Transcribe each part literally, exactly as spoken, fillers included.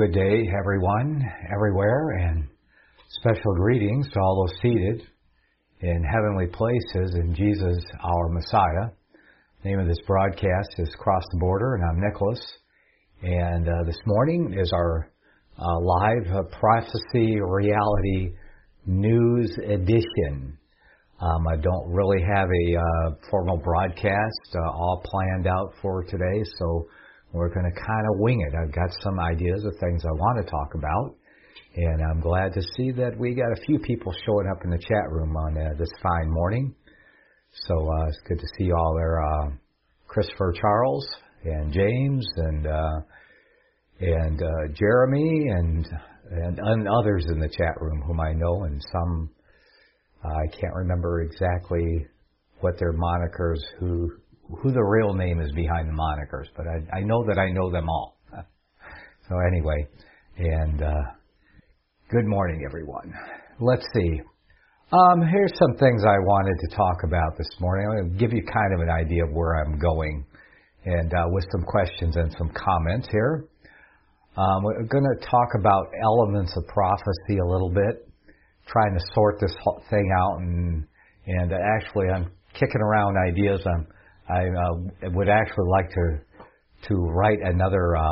good day, everyone, everywhere, and special greetings to all those seated in heavenly places in Jesus, our Messiah. The name of this broadcast is Cross the Border, and I'm Nicholas. And uh, this morning is our uh, live uh, prophecy reality news edition. Um, I don't really have a uh, formal broadcast uh, all planned out for today, so we're going to kind of wing it. I've got some ideas of things I want to talk about, and I'm glad to see that we got a few people showing up in the chat room on uh, this fine morning. So uh, it's good to see you all there, uh, Christopher Charles and James and uh, and uh, Jeremy and, and and others in the chat room whom I know, and some uh, I can't remember exactly what their monikers, who who the real name is behind the monikers, but I, I know that I know them all. So anyway, and uh, good morning, everyone. Let's see. Um, here's some things I wanted to talk about this morning. I'm going to give you kind of an idea of where I'm going, and uh, with some questions and some comments here. Um, we're going to talk about elements of prophecy a little bit, trying to sort this whole thing out, and and actually I'm kicking around ideas. I'm I uh, would actually like to to write another uh,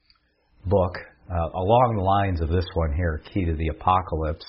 book uh, along the lines of this one here, Key to the Apocalypse,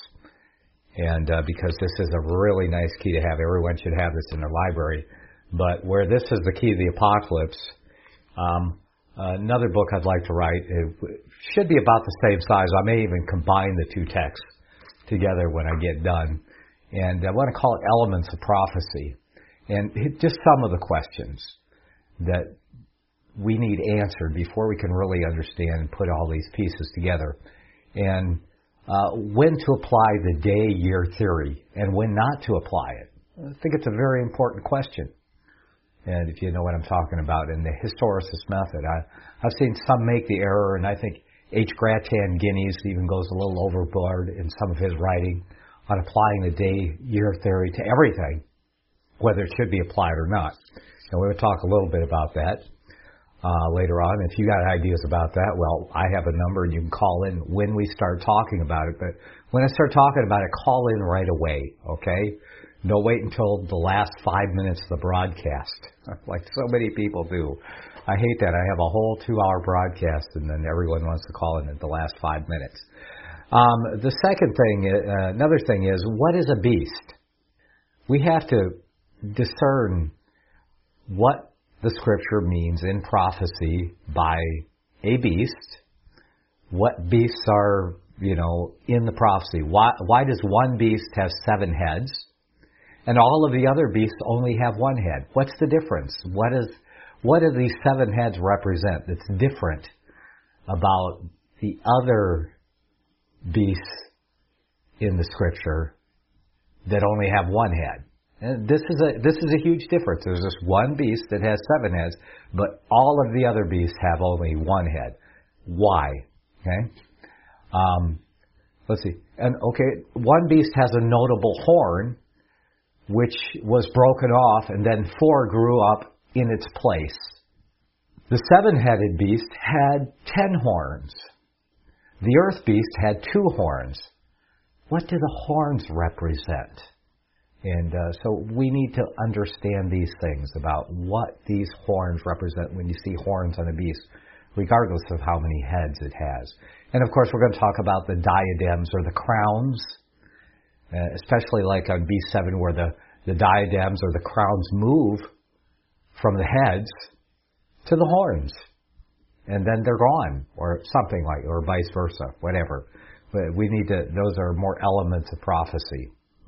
and uh, because this is a really nice key to have. Everyone should have this in their library. But where this is the Key to the Apocalypse, um, another book I'd like to write, it should be about the same size. I may even combine the two texts together when I get done. And I want to call it Elements of Prophecy. And just some of the questions that we need answered before we can really understand and put all these pieces together. And uh, when to apply the day-year theory and when not to apply it. I think it's a very important question. And if you know what I'm talking about in the historicist method, I, I've seen some make the error, and I think H. Gratan Guinness even goes a little overboard in some of his writing on applying the day-year theory to everything, whether it should be applied or not. And we're going to talk a little bit about that uh, later on. If you got ideas about that, well, I have a number and you can call in when we start talking about it. But when I start talking about it, call in right away, okay? Don't wait until the last five minutes of the broadcast, like so many people do. I hate that. I have a whole two-hour broadcast, and then everyone wants to call in at the last five minutes. Um, the second thing, uh, another thing is, what is a beast? We have to discern what the scripture means in prophecy by a beast. What beasts are, you know, in the prophecy? Why, why does one beast have seven heads and all of the other beasts only have one head? What's the difference? What is, what do these seven heads represent that's different about the other beasts in the scripture that only have one head? And this is a this is a huge difference. There's this one beast that has seven heads, but all of the other beasts have only one head. Why? Okay. Um, let's see. And okay, one beast has a notable horn, which was broken off, and then four grew up in its place. The seven-headed beast had ten horns. The earth beast had two horns. What do the horns represent? And uh, so we need to understand these things about what these horns represent when you see horns on a beast, regardless of how many heads it has. And of course, we're going to talk about the diadems or the crowns, uh, especially like on beast seven, where the, the diadems or the crowns move from the heads to the horns, and then they're gone, or something like, or vice versa, whatever. But we need to; those are more elements of prophecy.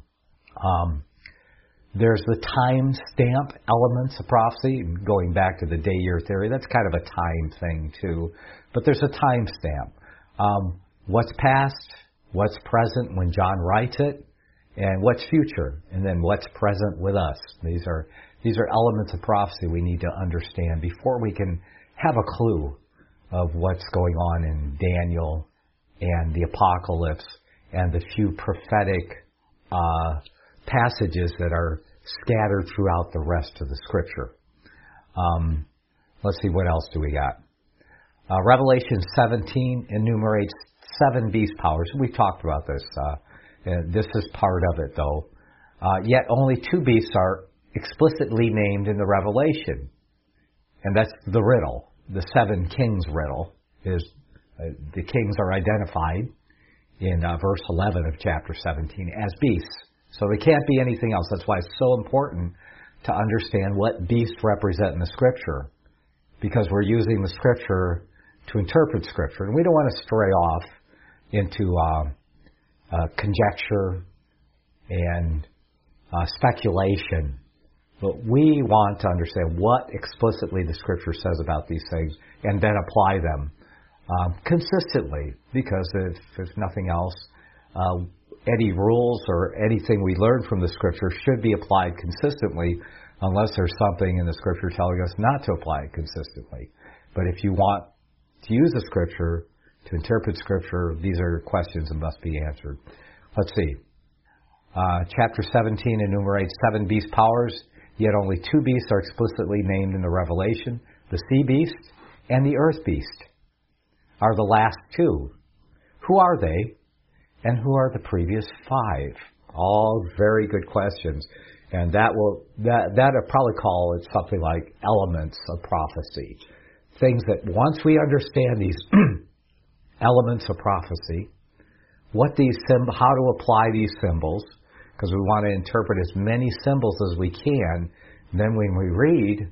Um, there's the time stamp elements of prophecy, going back to the day-year theory. That's kind of a time thing too, but there's a time stamp. Um, what's past, what's present when John writes it, and what's future, and then what's present with us. These are these are elements of prophecy we need to understand before we can have a clue of what's going on in Daniel and the Apocalypse and the few prophetic uh, passages that are scattered throughout the rest of the Scripture. Um, let's see, what else do we got? Uh, Revelation seventeen enumerates seven beast powers. We've talked about this. Uh, and this is part of it, though. Uh, yet only two beasts are explicitly named in the Revelation. And that's the riddle. The seven kings riddle is uh, the kings are identified in uh, verse eleven of chapter seventeen as beasts. So they can't be anything else. That's why it's so important to understand what beasts represent in the Scripture, because we're using the Scripture to interpret Scripture. And we don't want to stray off into uh, uh, conjecture and uh, speculation. But we want to understand what explicitly the Scripture says about these things and then apply them um, consistently, because if, if nothing else, uh, any rules or anything we learn from the Scripture should be applied consistently, unless there's something in the Scripture telling us not to apply it consistently. But if you want to use the Scripture to interpret Scripture, these are questions that must be answered. Let's see. Uh, chapter seventeen enumerates seven beast powers, yet only two beasts are explicitly named in the Revelation. The sea beast and the earth beast are the last two. Who are they, and who are the previous five? All very good questions. And that will that that I'd probably call it something like elements of prophecy. Things that once we understand these elements of prophecy, what these symb- how to apply these symbols, because we want to interpret as many symbols as we can. And then when we read,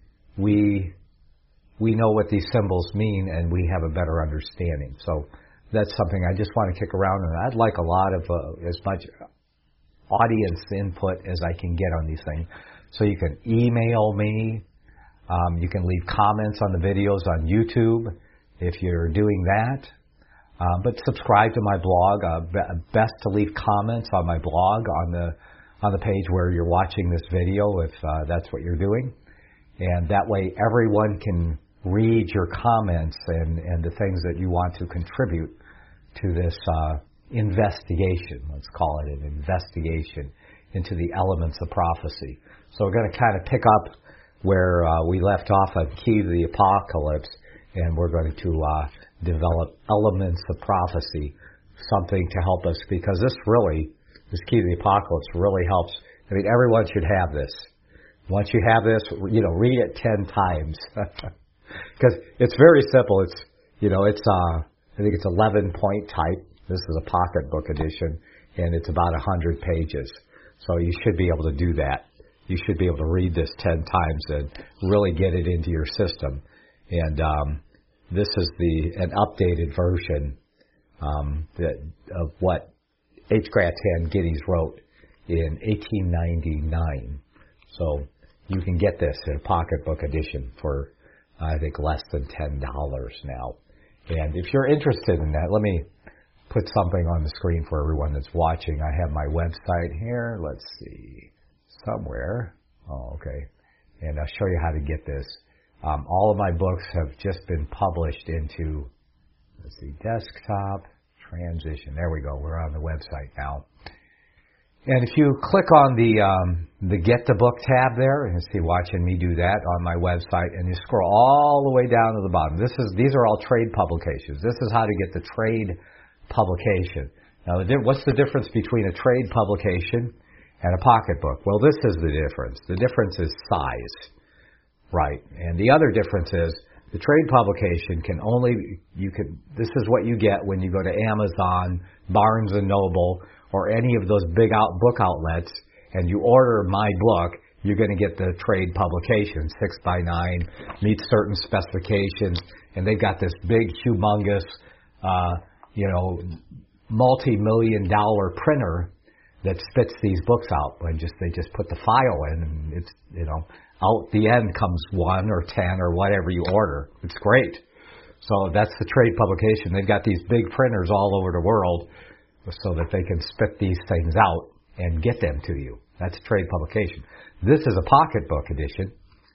we we know what these symbols mean, and we have a better understanding. So that's something I just want to kick around, and I'd like a lot of uh, as much audience input as I can get on these things. So you can email me. Um, you can leave comments on the videos on YouTube if you're doing that. Uh, but subscribe to my blog. Uh, be- best to leave comments on my blog on the on the page where you're watching this video, if uh, that's what you're doing. And that way everyone can read your comments and, and the things that you want to contribute to this uh, investigation. Let's call it an investigation into the elements of prophecy. So we're going to kind of pick up where uh, we left off on Key to the Apocalypse, and we're going to uh, develop elements of prophecy, something to help us, because this really, this Key to the Apocalypse really helps. I mean, everyone should have this. Once you have this, you know, read it ten times. Because it's very simple. It's, you know, it's, uh, I think it's eleven point type. This is a pocketbook edition, and it's about one hundred pages. So you should be able to do that. You should be able to read this ten times and really get it into your system. And um, this is the an updated version um, that, of what H. Grattan Giddings wrote in eighteen ninety-nine. So you can get this in a pocketbook edition for, I think, less than ten dollars now. And if you're interested in that, let me put something on the screen for everyone that's watching. I have my website here. Let's see. Somewhere. Oh, okay. And I'll show you how to get this. Um, all of my books have just been published into, let's see, desktop, transition. There we go. We're on the website now. And if you click on the um, the Get the Book tab there, and you see watching me do that on my website, and you scroll all the way down to the bottom. This is these are all trade publications. This is how to get the trade publication. Now, what's the difference between a trade publication and a pocketbook? Well, this is the difference. The difference is size, right? And the other difference is the trade publication can only you can. This is what you get when you go to Amazon, Barnes and Noble, or any of those big out book outlets, and you order my book. You're going to get the trade publication, six by nine, meets certain specifications, and they've got this big, humongous, uh, you know, multi-million dollar printer that spits these books out. And just they just put the file in, and it's, you know, out the end comes one or ten or whatever you order. It's great. So that's the trade publication. They've got these big printers all over the world so that they can spit these things out and get them to you. That's a trade publication. This is a pocketbook edition,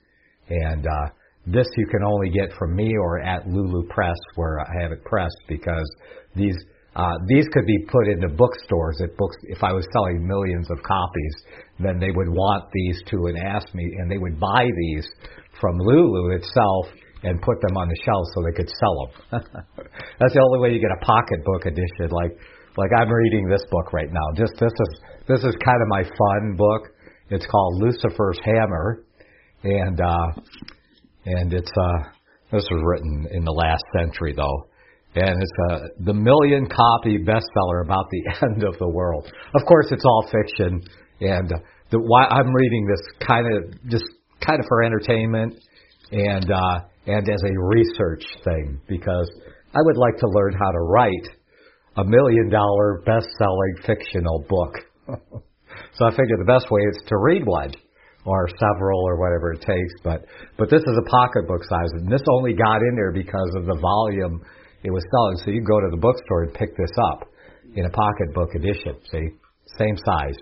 and uh, this you can only get from me or at Lulu Press, where I have it pressed, because these uh, these could be put into bookstores. At books, if I was selling millions of copies, then they would want these too and ask me, and they would buy these from Lulu itself and put them on the shelves so they could sell them. That's the only way you get a pocketbook edition. Like like I'm reading this book right now. Just this is this is kind of my fun book. It's called Lucifer's Hammer, and uh, and it's uh, this was written in the last century though. And it's uh, the million copy bestseller about the end of the world. Of course, it's all fiction, and uh, the, why I'm reading this kind of just kind of for entertainment and uh, and as a research thing, because I would like to learn how to write a million dollar best-selling fictional book. So I figured the best way is to read one or several or whatever it takes. But but this is a pocketbook size, and this only got in there because of the volume it was selling. So you go to the bookstore and pick this up in a pocketbook edition. See, same size.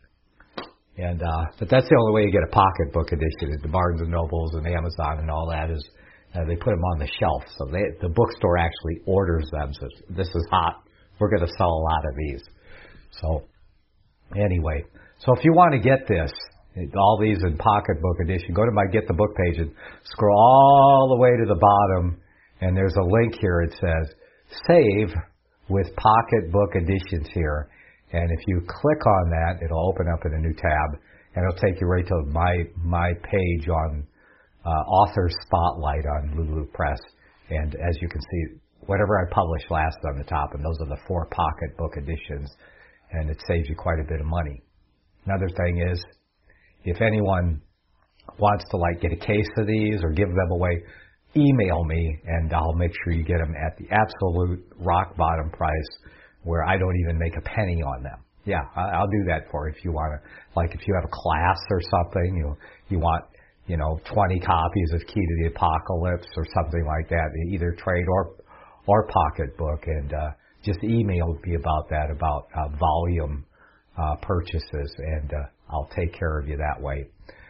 And uh, but that's the only way you get a pocketbook edition. Is the Barnes and Nobles and Amazon and all that is uh, they put them on the shelf. So they, the bookstore actually orders them. So this is hot. We're going to sell a lot of these. So anyway, so if you want to get this, all these in pocketbook edition, go to my Get the Book page and scroll all the way to the bottom. And there's a link here. It says, Save with Pocketbook Editions here. And if you click on that, it'll open up in a new tab. And it'll take you right to my my page on uh, Author Spotlight on Lulu Press. And as you can see, whatever I published last on the top, and those are the four pocketbook editions. And it saves you quite a bit of money. Another thing is, if anyone wants to like get a case of these or give them away, email me, and I'll make sure you get them at the absolute rock bottom price where I don't even make a penny on them. Yeah, I'll do that for you if you want to. Like if you have a class or something, you you want, you know, twenty copies of Key to the Apocalypse or something like that, either trade or or pocketbook, and uh, just email me about that, about uh, volume uh, purchases, and uh, I'll take care of you that way.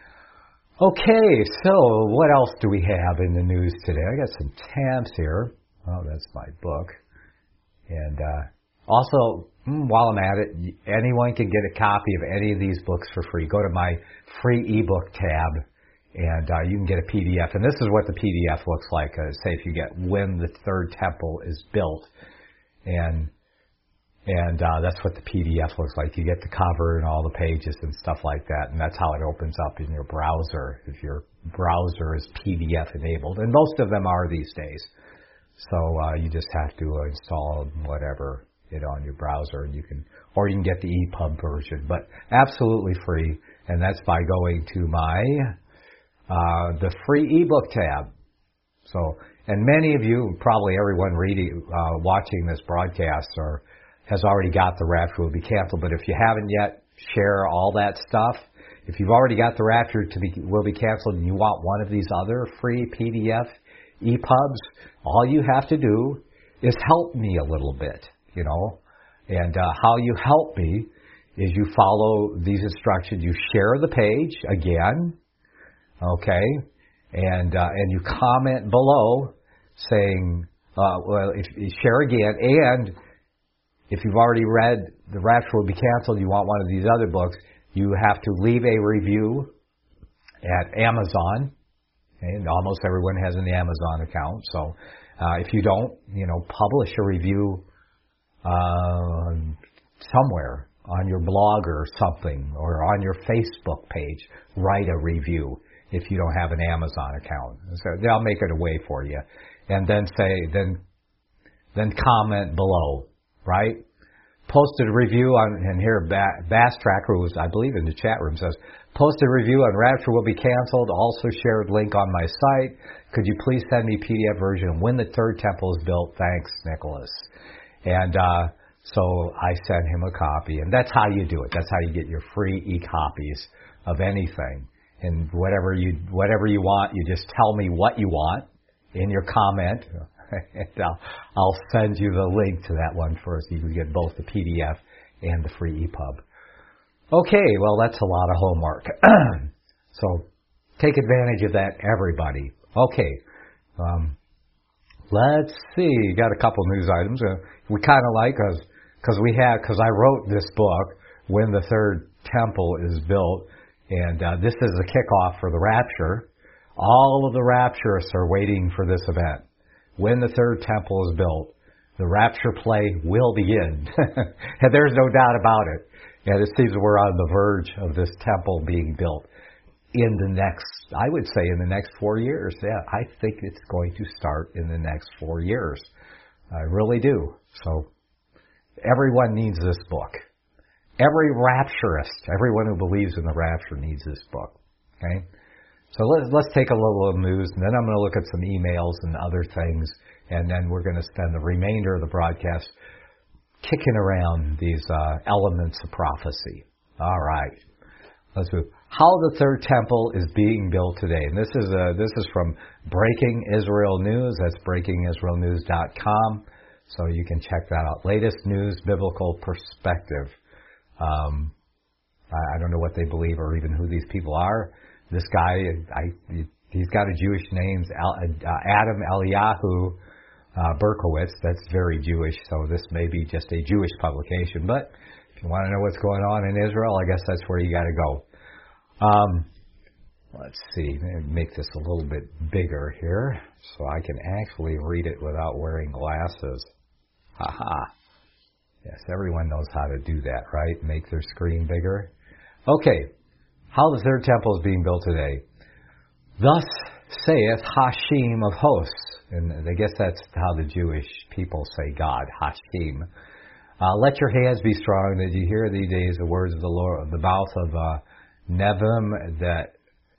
Okay, so what else do we have in the news today? I got some tabs here. Oh, that's my book. And uh, also, while I'm at it, anyone can get a copy of any of these books for free. Go to my free ebook tab, and uh, you can get a P D F. And this is what the P D F looks like. Uh, say if you get When the Third Temple is Built, and And uh, that's what the P D F looks like. You get the cover and all the pages and stuff like that, and that's how it opens up in your browser, if your browser is P D F enabled. And most of them are these days. So uh, you just have to install whatever it on your browser, and you can, or you can get the E P U B version, but absolutely free. And that's by going to my uh, the free ebook tab. So, and many of you, probably everyone reading, uh, watching this broadcast, are has already got The Rapture Will Be Canceled. But if you haven't yet, share all that stuff. If you've already got The Rapture to be, Will Be Canceled and you want one of these other free P D F E P U Bs, all you have to do is help me a little bit, you know. And uh, how you help me is you follow these instructions. You share the page again, okay, and uh, and you comment below saying, uh, well, if you share again, and if you've already read The Rapture Will Be Canceled, you want one of these other books, you have to leave a review at Amazon. And almost everyone has an Amazon account. So uh, if you don't, you know, publish a review uh, somewhere on your blog or something, or on your Facebook page. Write a review if you don't have an Amazon account. So they'll make it a way for you. And then say, then, then comment below. Right? Posted a review on, and here Bass Tracker, who's I believe in the chat room, says, posted a review on Rapture Will Be Canceled, also shared link on my site. Could you please send me P D F version of When the Third Temple is Built? Thanks, Nicholas. And uh, so I sent him a copy, and that's how you do it. That's how you get your free e-copies of anything. And whatever you whatever you want, you just tell me what you want in your comment. And I'll, I'll send you the link to that one first. You can get both the P D F and the free E P U B. Okay, well, that's a lot of homework. So take advantage of that, everybody. Okay, um, let's see. Got a couple news items. Uh, we kind of like, because cause we have, because I wrote this book, When the Third Temple is Built, and uh, this is the kickoff for The Rapture. All of the rapturists are waiting for this event. When the third temple is built, the rapture play will begin. And there's no doubt about it. And it seems we're on the verge of this temple being built in the next, I would say in the next four years. Yeah, I think it's going to start in the next four years. I really do. So everyone needs this book. Every rapturist, everyone who believes in the rapture needs this book. Okay? So let's, let's take a little news, and then I'm going to look at some emails and other things, and then we're going to spend the remainder of the broadcast kicking around these uh, elements of prophecy. All right. Let's move. How the third temple is being built today. And this is uh, this is from Breaking Israel News. That's breaking israel news dot com. So you can check that out. Latest news, biblical perspective. Um, I, I don't know what they believe or even who these people are. This guy, I, he's got a Jewish name, uh, Adam Eliyahu uh, Berkowitz. That's very Jewish, so this may be just a Jewish publication. But if you want to know what's going on in Israel, I guess that's where you got to go. Um, let's see, make this a little bit bigger here so I can actually read it without wearing glasses. Haha. Yes, everyone knows how to do that, right? Make their screen bigger. Okay, how the third temple is being built today. Thus saith Hashem of hosts, and I guess that's how the Jewish people say God, Hashem. Uh, let your hands be strong, that you hear these days the words of the Lord, the mouth of uh, Nevim, that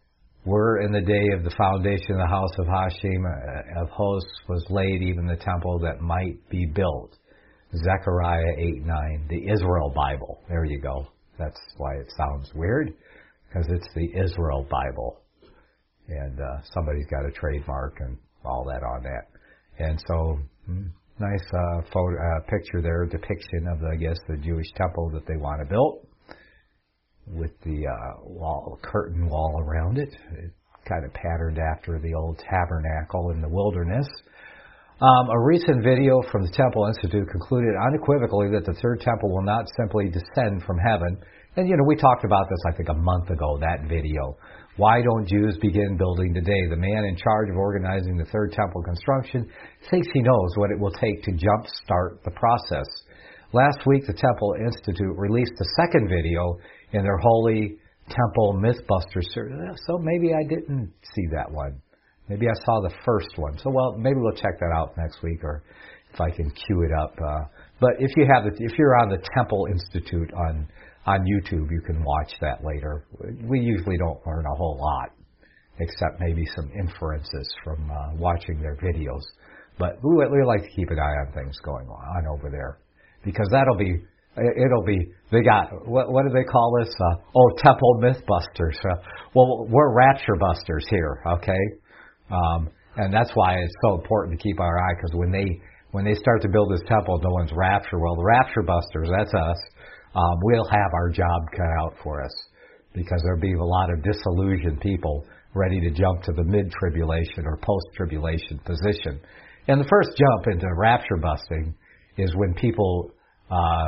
were in the day of the foundation of the house of Hashem uh, of hosts was laid, even the temple that might be built. Zechariah eight nine, the Israel Bible. There you go. That's why it sounds weird, because it's the Israel Bible. And uh, somebody's got a trademark and all that on that. And so, hmm, nice uh, photo, uh, picture there, depiction of, the, I guess, the Jewish temple that they want to build, with the uh, wall, curtain wall around it. It's kind of patterned after the old tabernacle in the wilderness. Um, a recent video from the Temple Institute concluded unequivocally that the third temple will not simply descend from heaven. And, you know, we talked about this, I think, a month ago, that video. Why don't Jews begin building today? The man in charge of organizing the third temple construction thinks he knows what it will take to jumpstart the process. Last week, the Temple Institute released the second video in their Holy Temple Mythbusters series. So maybe I didn't see that one. Maybe I saw the first one. So, well, maybe we'll check that out next week, or if I can cue it up. Uh, but if you have, the, if you're on the Temple Institute on on YouTube, you can watch that later. We usually don't learn a whole lot, except maybe some inferences from uh, watching their videos. But we, we like to keep an eye on things going on over there, because that'll be, it'll be, they got, what, what do they call this? Uh, oh, Temple Mythbusters. Uh, well, we're Rapture Busters here, okay? Um, and that's why it's so important to keep our eye, because when they when they start to build this temple, no one's rapture. Well, the Rapture Busters, that's us. Um, we'll have our job cut out for us, because there'll be a lot of disillusioned people ready to jump to the mid-tribulation or post-tribulation position. And the first jump into rapture busting is when people uh,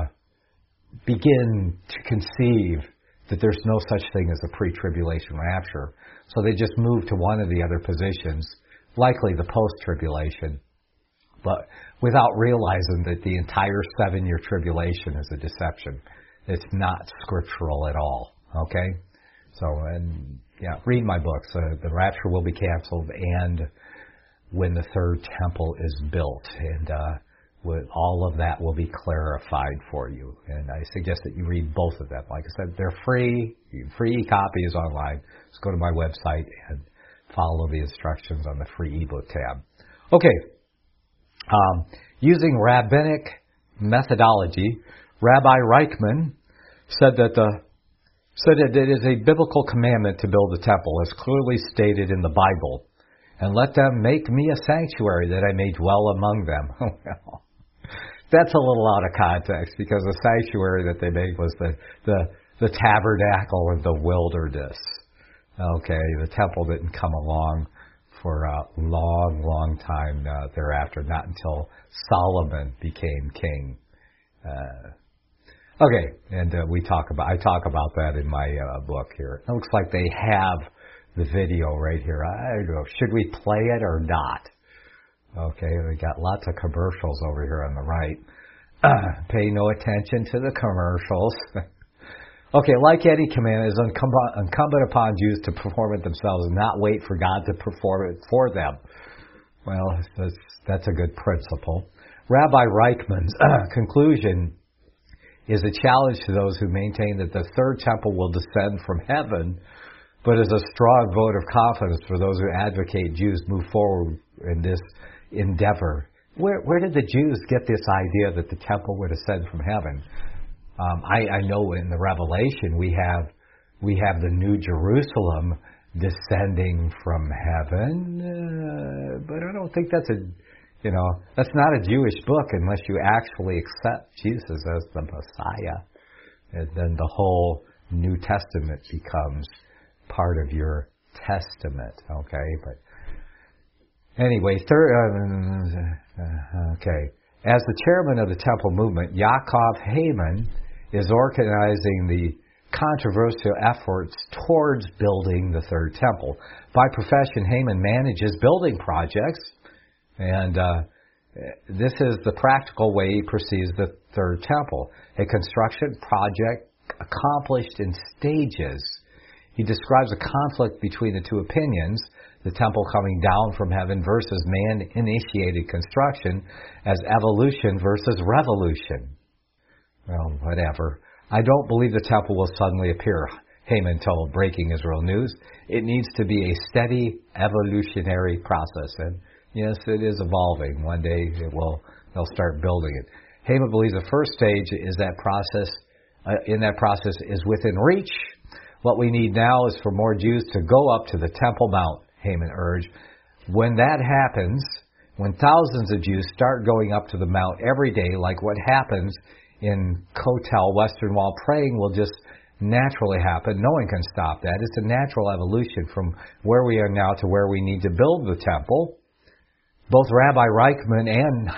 begin to conceive that there's no such thing as a pre-tribulation rapture. So they just move to one of the other positions, likely the post-tribulation, but without realizing that the entire seven-year tribulation is a deception. It's not scriptural at all, okay? So, and yeah, read my books. Uh, the rapture will be canceled, and when the third temple is built, and uh, with all of that will be clarified for you. And I suggest that you read both of them. Like I said, they're free. Free copy is online. Just go to my website and follow the instructions on the free ebook tab. Okay. Um, using rabbinic methodology, Rabbi Reichman said that the said that it is a biblical commandment to build a temple, as clearly stated in the Bible, and let them make me a sanctuary that I may dwell among them. Well, that's a little out of context, because the sanctuary that they made was the the, the tabernacle of the wilderness. Okay, the temple didn't come along for a long, long time uh, thereafter, not until Solomon became king. Uh, okay, and uh, we talk about I talk about that in my uh, book here. It looks like they have the video right here. I don't know, should we play it or not? Okay, we got lots of commercials over here on the right. Uh, pay no attention to the commercials. Okay, like any command, it is incumbent upon Jews to perform it themselves and not wait for God to perform it for them. Well, that's, that's a good principle. Rabbi Reichman's uh, conclusion is a challenge to those who maintain that the third temple will descend from heaven, but is a strong vote of confidence for those who advocate Jews move forward in this endeavor. Where, where did the Jews get this idea that the temple would ascend from heaven? Um, I, I know in the Revelation we have we have the New Jerusalem descending from heaven, uh, but I don't think that's a you know that's not a Jewish book unless you actually accept Jesus as the Messiah, and then the whole New Testament becomes part of your testament. Okay, but anyway, third. Uh, uh, okay, as the chairman of the Temple Movement, Yaakov Heyman is organizing the controversial efforts towards building the third temple. By profession, Heyman manages building projects, and uh, this is the practical way he perceives the third temple, a construction project accomplished in stages. He describes a conflict between the two opinions, the temple coming down from heaven versus man-initiated construction, as evolution versus revolution. Well, whatever. I don't believe the temple will suddenly appear, Heyman told Breaking Israel News. It needs to be a steady evolutionary process. And yes, it is evolving. One day it will, they'll start building it. Heyman believes the first stage is that process, uh, in that process is within reach. What we need now is for more Jews to go up to the Temple Mount, Heyman urged. When that happens, when thousands of Jews start going up to the Mount every day, like what happens in Kotel, Western Wall, praying will just naturally happen. No one can stop that. It's a natural evolution from where we are now to where we need to build the temple. Both Rabbi Reichman and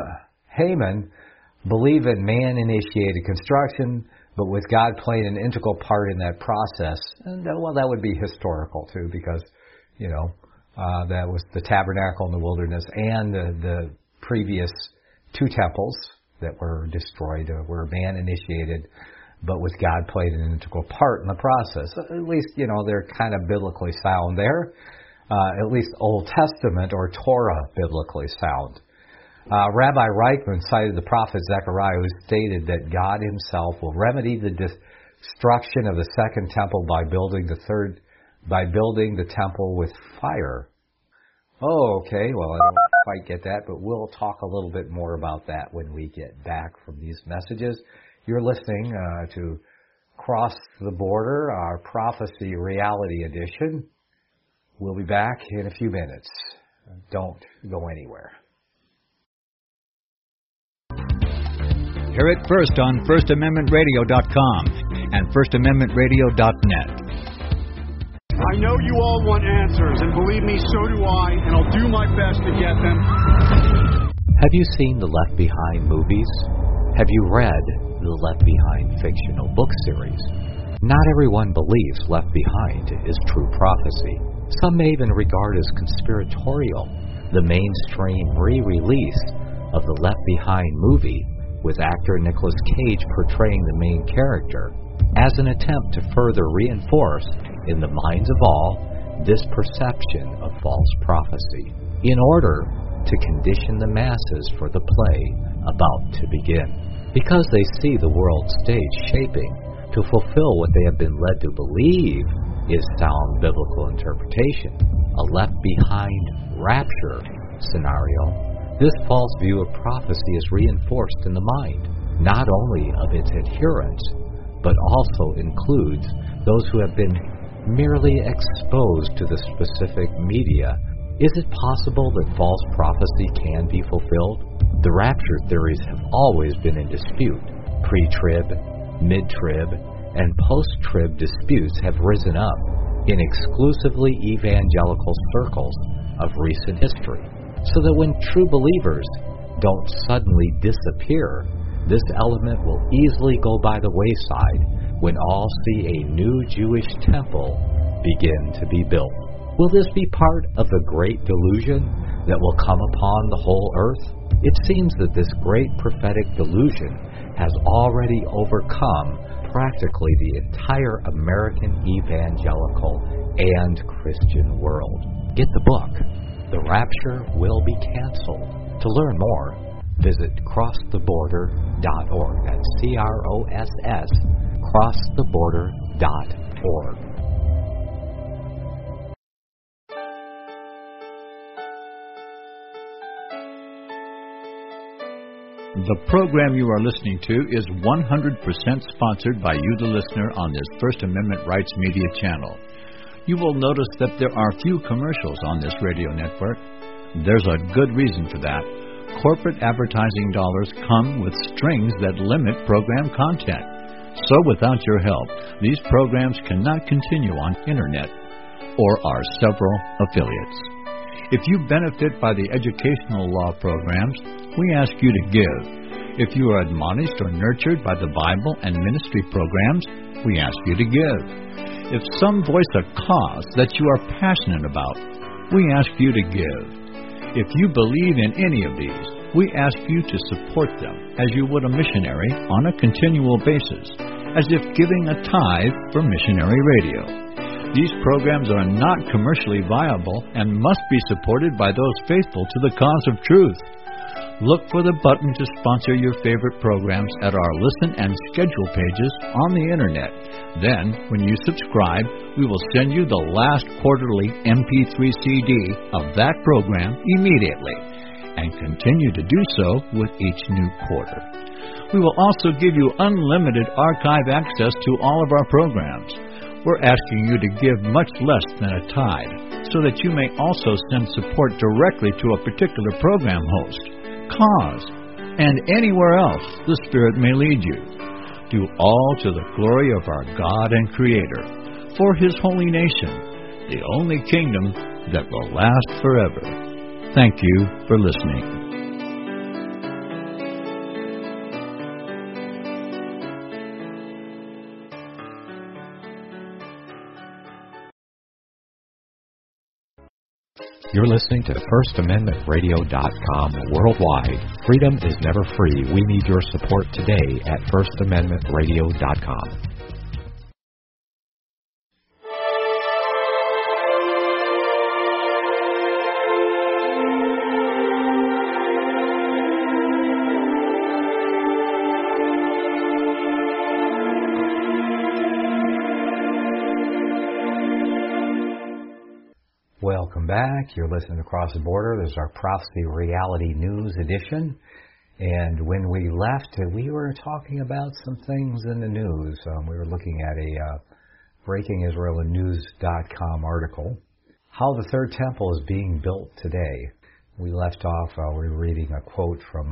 Heyman believe in man-initiated construction, but with God playing an integral part in that process. And, well, that would be historical, too, because, you know, uh, that was the tabernacle in the wilderness and the, the previous two temples that were destroyed uh, were man-initiated, but with God played an integral part in the process. At least, you know, they're kind of biblically sound there. Uh, at least Old Testament or Torah biblically sound. Uh, Rabbi Reichman cited the prophet Zechariah, who stated that God himself will remedy the destruction of the second temple by building the third, by building the temple with fire. Oh, okay, well, I don't quite get that, but we'll talk a little bit more about that when we get back from these messages. You're listening uh, to Cross the Border, our Prophecy Reality Edition. We'll be back in a few minutes. Don't go anywhere. Hear it first on First Amendment Radio dot com and First Amendment Radio dot net. I know you all want answers, and believe me, so do I, and I'll do my best to get them. Have you seen the Left Behind movies? Have you read the Left Behind fictional book series? Not everyone believes Left Behind is true prophecy. Some may even regard as conspiratorial the mainstream re-release of the Left Behind movie with actor Nicolas Cage portraying the main character as an attempt to further reinforce in the minds of all this perception of false prophecy in order to condition the masses for the play about to begin. Because they see the world stage shaping to fulfill what they have been led to believe is sound biblical interpretation, a left-behind rapture scenario. This false view of prophecy is reinforced in the mind, not only of its adherents, but also includes those who have been merely exposed to the specific media. Is it possible that false prophecy can be fulfilled? The rapture theories have always been in dispute. Pre-trib, mid-trib, and post-trib disputes have risen up in exclusively evangelical circles of recent history, so that when true believers don't suddenly disappear, this element will easily go by the wayside when all see a new Jewish temple begin to be built. Will this be part of the great delusion that will come upon the whole earth? It seems that this great prophetic delusion has already overcome practically the entire American evangelical and Christian world. Get the book, The Rapture Will Be Canceled. To learn more, visit cross the border dot org. That's C R O S S, cross the border dot org. The program you are listening to is one hundred percent sponsored by you, the listener, on this First Amendment Rights Media channel. You will notice that there are few commercials on this radio network. There's a good reason for that. Corporate advertising dollars come with strings that limit program content. So without your help, these programs cannot continue on internet or our several affiliates. If you benefit by the educational law programs, we ask you to give. If you are admonished or nurtured by the Bible and ministry programs, we ask you to give. If some voice a cause that you are passionate about, we ask you to give. If you believe in any of these, we ask you to support them as you would a missionary on a continual basis, as if giving a tithe for missionary radio. These programs are not commercially viable and must be supported by those faithful to the cause of truth. Look for the button to sponsor your favorite programs at our listen and schedule pages on the internet. Then, when you subscribe, we will send you the last quarterly M P three C D of that program immediately, and continue to do so with each new quarter. We will also give you unlimited archive access to all of our programs. We're asking you to give much less than a tithe, so that you may also send support directly to a particular program host, cause, and anywhere else the Spirit may lead you. Do all to the glory of our God and Creator, for His holy nation, the only kingdom that will last forever. Thank you for listening. You're listening to First Amendment Radio dot com worldwide. Freedom is never free. We need your support today at First Amendment Radio dot com. Welcome back. You're listening to Across the Border. This is our Prophecy Reality News edition. And when we left, we were talking about some things in the news. Um, we were looking at a uh, Breaking Israel News dot com article, How the Third Temple is Being Built Today. We left off, uh, we were reading a quote from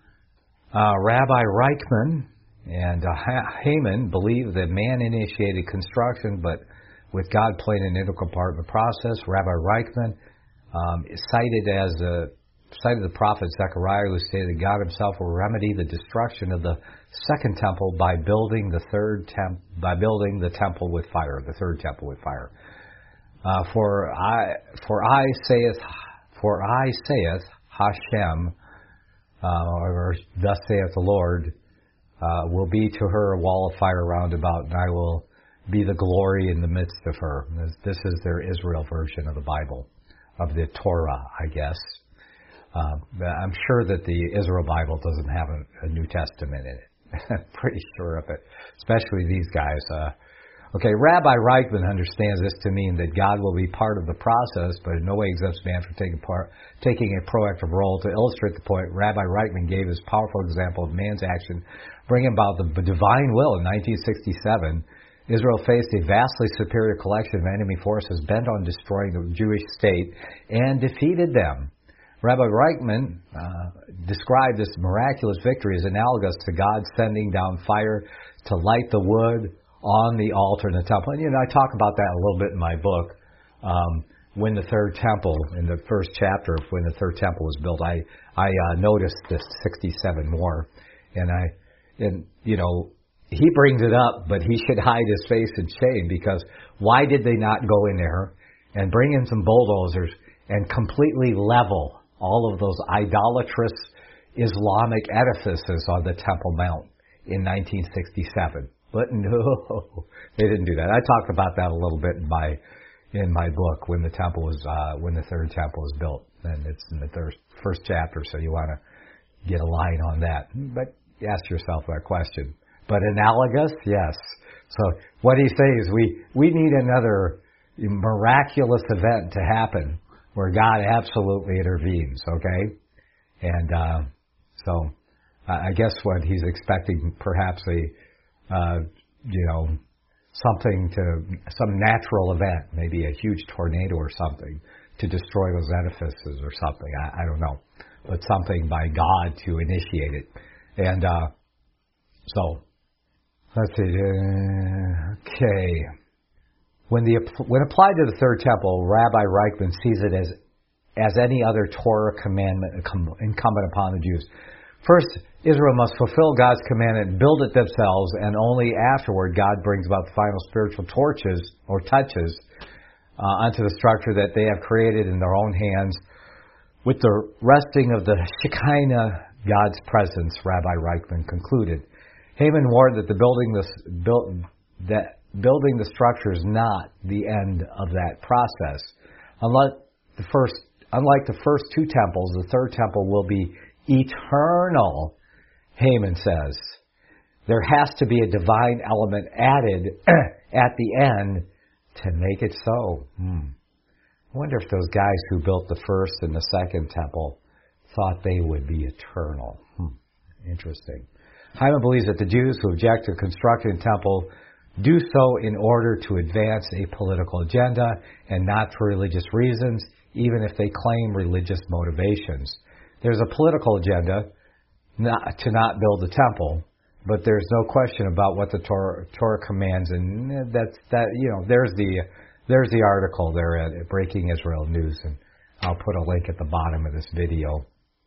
uh, uh, Rabbi Reichman, and uh, Haman believed that man initiated construction, but with God playing an integral part in the process. Rabbi Reichman um, is cited as a, cited the prophet Zechariah, who stated that God Himself will remedy the destruction of the second temple by building the third temp, by building the temple with fire, the third temple with fire. Uh, for I, for I saith, for I saith Hashem, uh, or thus saith the Lord, uh, will be to her a wall of fire round about, and I will be the glory in the midst of her. This is their Israel version of the Bible, of the Torah, I guess. Uh, I'm sure that the Israel Bible doesn't have a, a New Testament in it. I'm pretty sure of it, especially these guys. Uh, okay, Rabbi Reichman understands this to mean that God will be part of the process, but in no way exempts man from taking part, taking a proactive role. To illustrate the point, Rabbi Reichman gave his powerful example of man's action bringing about the divine will in nineteen sixty-seven. Israel faced a vastly superior collection of enemy forces bent on destroying the Jewish state and defeated them. Rabbi Reichman uh, described this miraculous victory as analogous to God sending down fire to light the wood on the altar in the temple. And, you know, I talk about that a little bit in my book, um, when the third temple, in the first chapter of when the third temple was built. I, I uh, noticed this sixty-seven more. And, I, and you know, he brings it up, but he should hide his face in shame, because why did they not go in there and bring in some bulldozers and completely level all of those idolatrous Islamic edifices on the Temple Mount in nineteen sixty-seven? But no, they didn't do that. I talked about that a little bit in my in my book when the temple was uh, when the third temple was built, and it's in the third, first chapter. So you want to get a line on that. But ask yourself that question. But analogous, yes. So what he's saying is we we need another miraculous event to happen where God absolutely intervenes. Okay, and uh, so I guess what he's expecting, perhaps a uh, you know. something to, some natural event, maybe a huge tornado or something, to destroy those edifices or something. I, I don't know. But something by God to initiate it. And uh, so, let's see. Uh, okay. When the when applied to the third temple, Rabbi Reichman sees it as, as any other Torah commandment incumbent upon the Jews. First, Israel must fulfill God's commandment and build it themselves, and only afterward God brings about the final spiritual torches or touches uh, onto the structure that they have created in their own hands. With the resting of the Shekinah, God's presence, Rabbi Reichman concluded. Haman warned that the building this built that building the structure is not the end of that process. Unlike the first, unlike the first two temples, the third temple will be eternal, Haman says. There has to be a divine element added at the end to make it so. Hmm. I wonder if those guys who built the first and the second temple thought they would be eternal. Hmm. Interesting. Haman believes that the Jews who object to constructing a temple do so in order to advance a political agenda and not for religious reasons, even if they claim religious motivations. There's a political agenda not, to not build the temple, but there's no question about what the Torah, Torah commands, and that's that. You know, there's the there's the article there at Breaking Israel News, and I'll put a link at the bottom of this video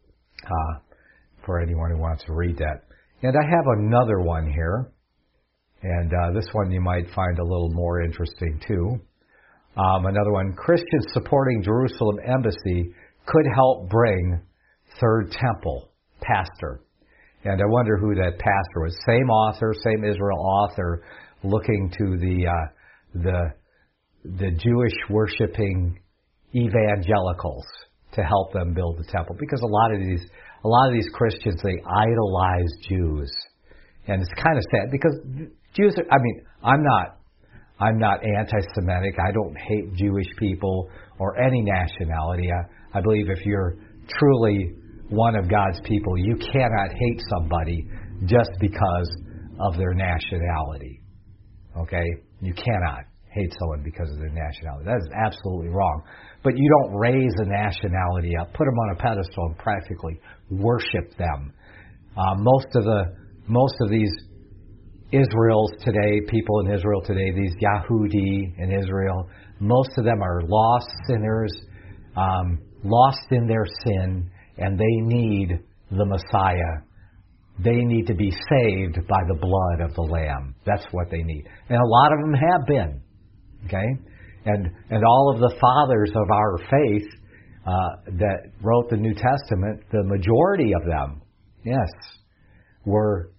uh, for anyone who wants to read that. And I have another one here, and uh, this one you might find a little more interesting too. Um, another one: Christians supporting Jerusalem embassy could help bring Third Temple pastor. And I wonder who that pastor was. Same author, same Israel author, looking to the uh, the the Jewish worshiping evangelicals to help them build the temple, because a lot of these a lot of these Christians, they idolize Jews, and it's kind of sad because Jews are, I mean, I'm not I'm not anti-Semitic. I don't hate Jewish people or any nationality. I, I believe if you're truly one of God's people, you cannot hate somebody just because of their nationality. Okay? You cannot hate someone because of their nationality. That is absolutely wrong. But you don't raise a nationality up, put them on a pedestal, and practically worship them. Uh, most of the most of these Israels today, people in Israel today, these Yahudi in Israel, most of them are lost sinners, um, lost in their sin, and they need the Messiah. They need to be saved by the blood of the Lamb. That's what they need. And a lot of them have been. Okay? And and all of the fathers of our faith uh, that wrote the New Testament, the majority of them, yes, were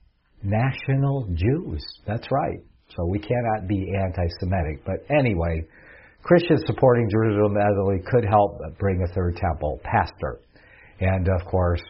national Jews. That's right. So we cannot be anti-Semitic. But anyway, Christians supporting Jerusalem could help bring a third temple pastor. And, of course,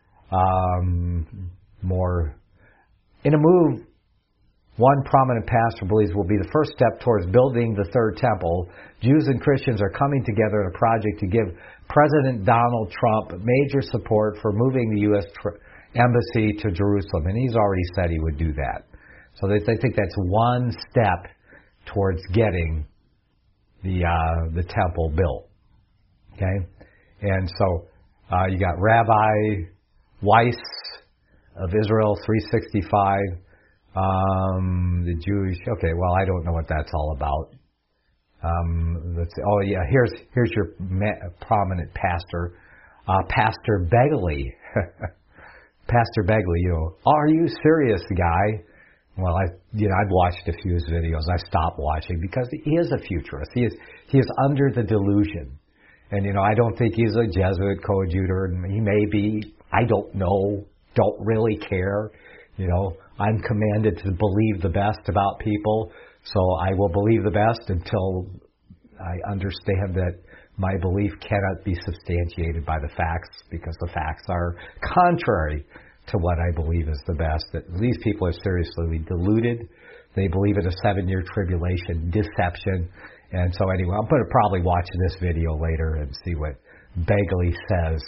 um, more in a move, one prominent pastor believes will be the first step towards building the third temple. Jews and Christians are coming together in a project to give President Donald Trump major support for moving the U S tr- embassy to Jerusalem. And he's already said he would do that. So they, they think that's one step towards getting the uh, the temple built. Okay? And so Uh, you got Rabbi Weiss of Israel three sixty-five, um, the Jewish. Okay, well, I don't know what that's all about. Um, let's see. Oh, yeah. Here's here's your ma- prominent pastor, uh, Pastor Begley. Pastor Begley, you know, are you serious, guy? Well, I, you know, I've watched a few of his videos. I stopped watching because he is a futurist. He is, he is under the delusion. And, you know, I don't think he's a Jesuit coadjutor. He may be. I don't know. Don't really care. You know, I'm commanded to believe the best about people. So I will believe the best until I understand that my belief cannot be substantiated by the facts, because the facts are contrary to what I believe is the best. That these people are seriously deluded. They believe in a seven-year tribulation, deception. And so anyway, I'm going to probably watch this video later and see what Begley says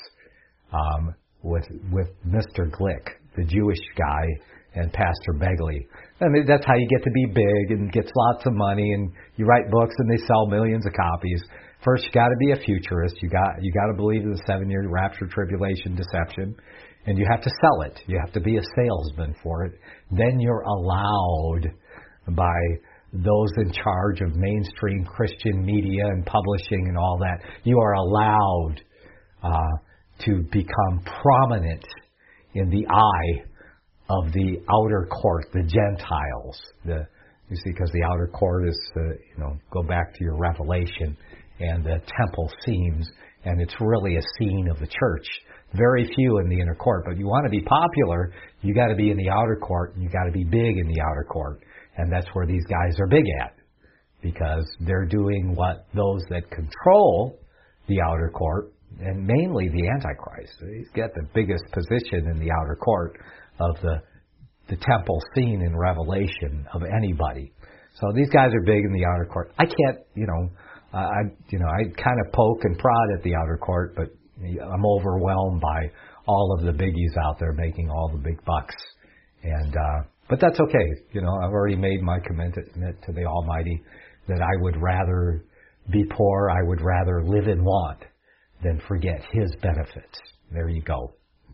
um, with with Mister Glick, the Jewish guy, and Pastor Begley. I mean, that's how you get to be big and gets lots of money, and you write books and they sell millions of copies. First, you got to be a futurist. You got you got to believe in the seven-year rapture, tribulation, deception, and you have to sell it. You have to be a salesman for it. Then you're allowed by those in charge of mainstream Christian media and publishing and all that. You are allowed uh, to become prominent in the eye of the outer court, the Gentiles. The you see, because the outer court is, uh, you know, go back to your Revelation. And the temple seems, and it's really a scene of the church. Very few in the inner court, but you want to be popular, you got to be in the outer court, and you got to be big in the outer court. And that's where these guys are big at, because they're doing what those that control the outer court, and mainly the Antichrist. He's got the biggest position in the outer court of the the temple scene in Revelation of anybody. So these guys are big in the outer court. I can't, you know, Uh, I, you know, I kind of poke and prod at the outer court, but I'm overwhelmed by all of the biggies out there making all the big bucks. And uh, but that's okay. You know, I've already made my commitment to the Almighty that I would rather be poor, I would rather live in want than forget His benefits. There you go.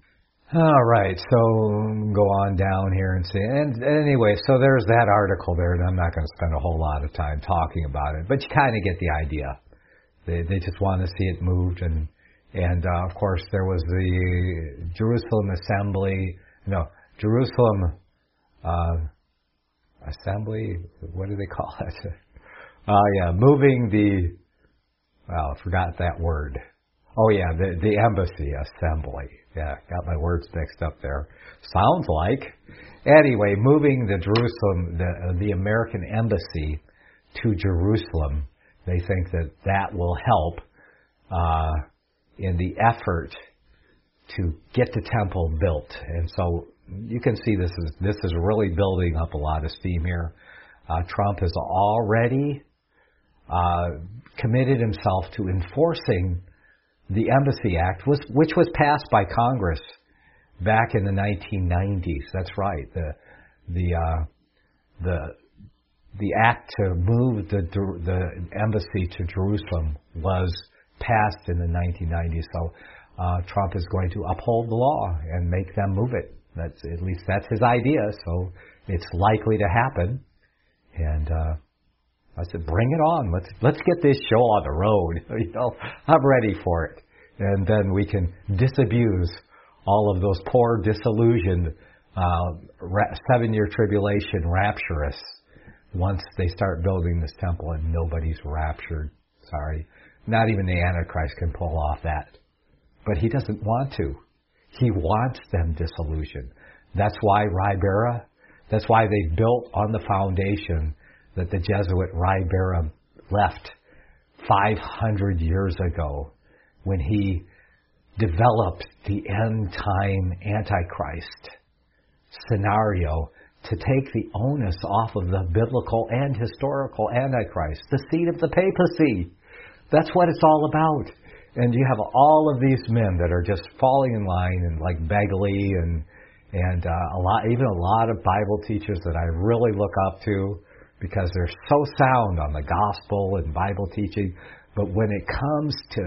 All right, so go on down here and see. And anyway, so there's that article there, and I'm not going to spend a whole lot of time talking about it, but you kind of get the idea. They they just want to see it moved, and and uh, of course there was the Jerusalem Assembly, no, Jerusalem uh, Assembly. What do they call it? Oh uh, yeah, moving the. Well, I forgot that word. Oh yeah, the the embassy assembly. Yeah, got my words mixed up there. Sounds like. Anyway, moving the Jerusalem, the the American embassy to Jerusalem, they think that that will help uh, in the effort to get the temple built. And so you can see this is this is really building up a lot of steam here. Uh, Trump has already uh, committed himself to enforcing the Embassy Act, was, which was passed by Congress back in the nineteen nineties. That's right. The the uh, the the act to move the the embassy to Jerusalem was passed in the nineteen nineties. So uh, Trump is going to uphold the law and make them move it. That's at least that's his idea. So it's likely to happen. And uh, I said, bring it on. Let's let's get this show on the road. You know, I'm ready for it. And then we can disabuse all of those poor, disillusioned uh, ra- seven-year tribulation rapturists once they start building this temple and nobody's raptured. Sorry. Not even the Antichrist can pull off that. But he doesn't want to. He wants them disillusioned. That's why Ribera, that's why they built on the foundation that the Jesuit Ribera left five hundred years ago when he developed the end-time Antichrist scenario to take the onus off of the biblical and historical Antichrist, the seat of the papacy. That's what it's all about. And you have all of these men that are just falling in line, and like Begley and and uh, a lot, even a lot of Bible teachers that I really look up to, because they're so sound on the gospel and Bible teaching. But when it comes to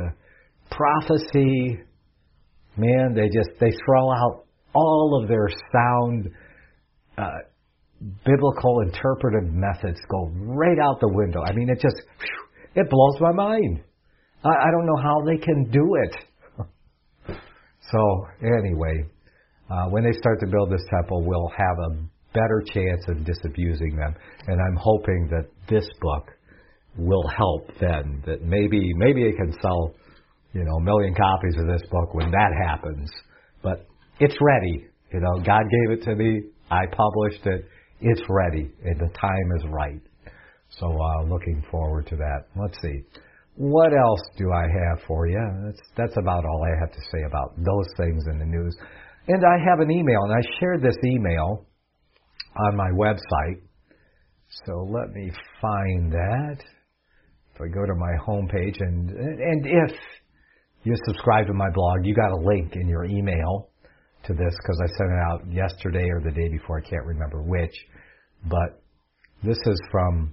prophecy, man, they just they throw out all of their sound uh, biblical interpretive methods, go right out the window. I mean, it just whew, it blows my mind. I, I don't know how they can do it. So anyway, uh, when they start to build this temple, we'll have a better chance of disabusing them. And I'm hoping that this book will help then, that maybe maybe it can sell, you know, a million copies of this book when that happens. But it's ready. You know, God gave it to me. I published it. It's ready, and the time is right. So uh, looking forward to that. Let's see. What else do I have for you? That's, that's about all I have to say about those things in the news. And I have an email, and I shared this email on my website. So let me find that. If I go to my homepage, and and if you subscribe to my blog, you got a link in your email to this because I sent it out yesterday or the day before. I can't remember which. But this is from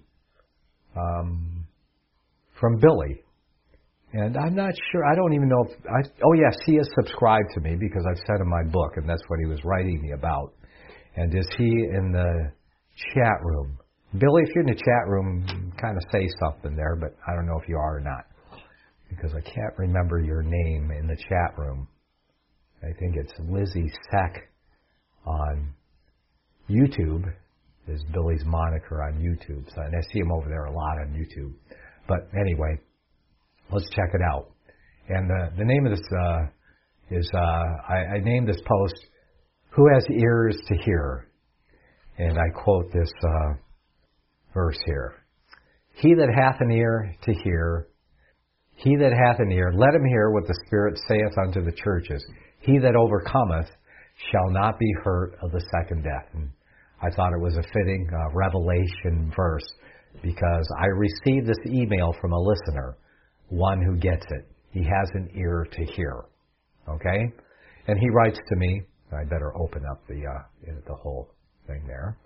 um, from Billy. And I'm not sure, I don't even know if, I, oh yes, he has subscribed to me because I've sent him my book, and that's what he was writing me about. And is he in the chat room? Billy, if you're in the chat room, kind of say something there, but I don't know if you are or not, because I can't remember your name in the chat room. I think it's Lizzie Seck on YouTube, is Billy's moniker on YouTube. So, and I see him over there a lot on YouTube. But anyway, let's check it out. And the, the name of this uh, is, uh, I, I named this post, Who Has Ears to Hear? And I quote this uh, verse here. He that hath an ear to hear, he that hath an ear, let him hear what the Spirit saith unto the churches. He that overcometh shall not be hurt of the second death. And I thought it was a fitting uh, revelation verse because I received this email from a listener, one who gets it. He has an ear to hear. Okay? And he writes to me, I better open up the uh, the whole thing there.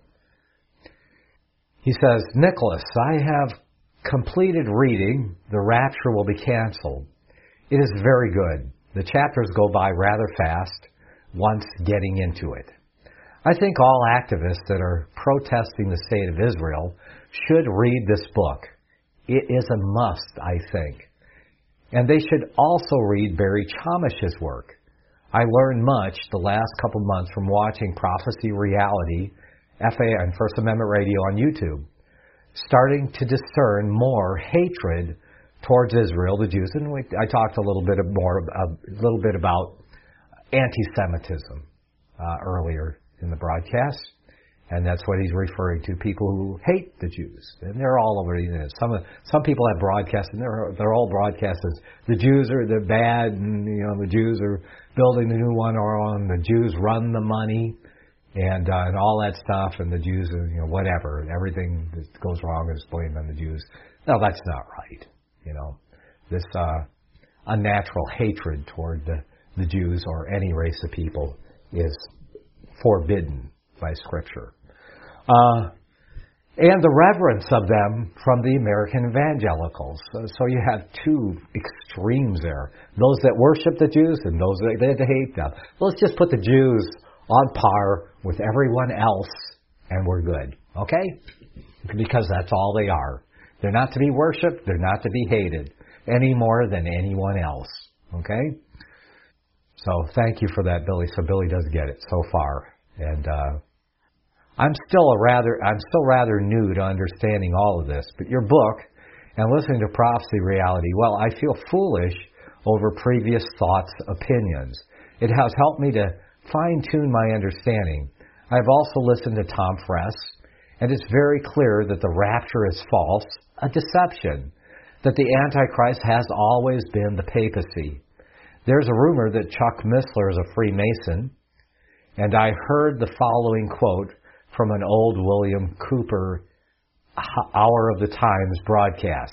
He says, Nicholas, I have completed reading The Rapture Will Be Canceled. It is very good. The chapters go by rather fast once getting into it. I think all activists that are protesting the state of Israel should read this book. It is a must, I think. And they should also read Barry Chamish's work. I learned much the last couple months from watching Prophecy Reality, F A and First Amendment Radio on YouTube, starting to discern more hatred towards Israel, the Jews. And we, I talked a little bit more, a little bit about anti-Semitism uh, earlier in the broadcast, and that's what he's referring to, people who hate the Jews. And they're all over the internet. Some some people have broadcasts, and they're, they're all broadcasts as the Jews are the bad, and you know the Jews are building the new one, or on the Jews run the money, and uh, and all that stuff, and the Jews are, you know, whatever. Everything that goes wrong is blamed on the Jews. No, that's not right. You know, this uh, unnatural hatred toward the, the Jews or any race of people is forbidden by Scripture. Uh, and the reverence of them from the American evangelicals. So, so you have two extremes there. Those that worship the Jews and those that, that hate them. Let's just put the Jews on par with everyone else and we're good. Okay? Because that's all they are. They're not to be worshipped. They're not to be hated any more than anyone else. Okay? So thank you for that, Billy. So Billy does get it so far. And uh, I'm still a rather I'm still rather new to understanding all of this. But your book and listening to Prophecy Reality, well, I feel foolish over previous thoughts, opinions. It has helped me to fine-tune my understanding. I've also listened to Tom Friess, and it's very clear that the rapture is false, a deception, that the Antichrist has always been the papacy. There's a rumor that Chuck Missler is a Freemason, and I heard the following quote from an old William Cooper Hour of the Times broadcast.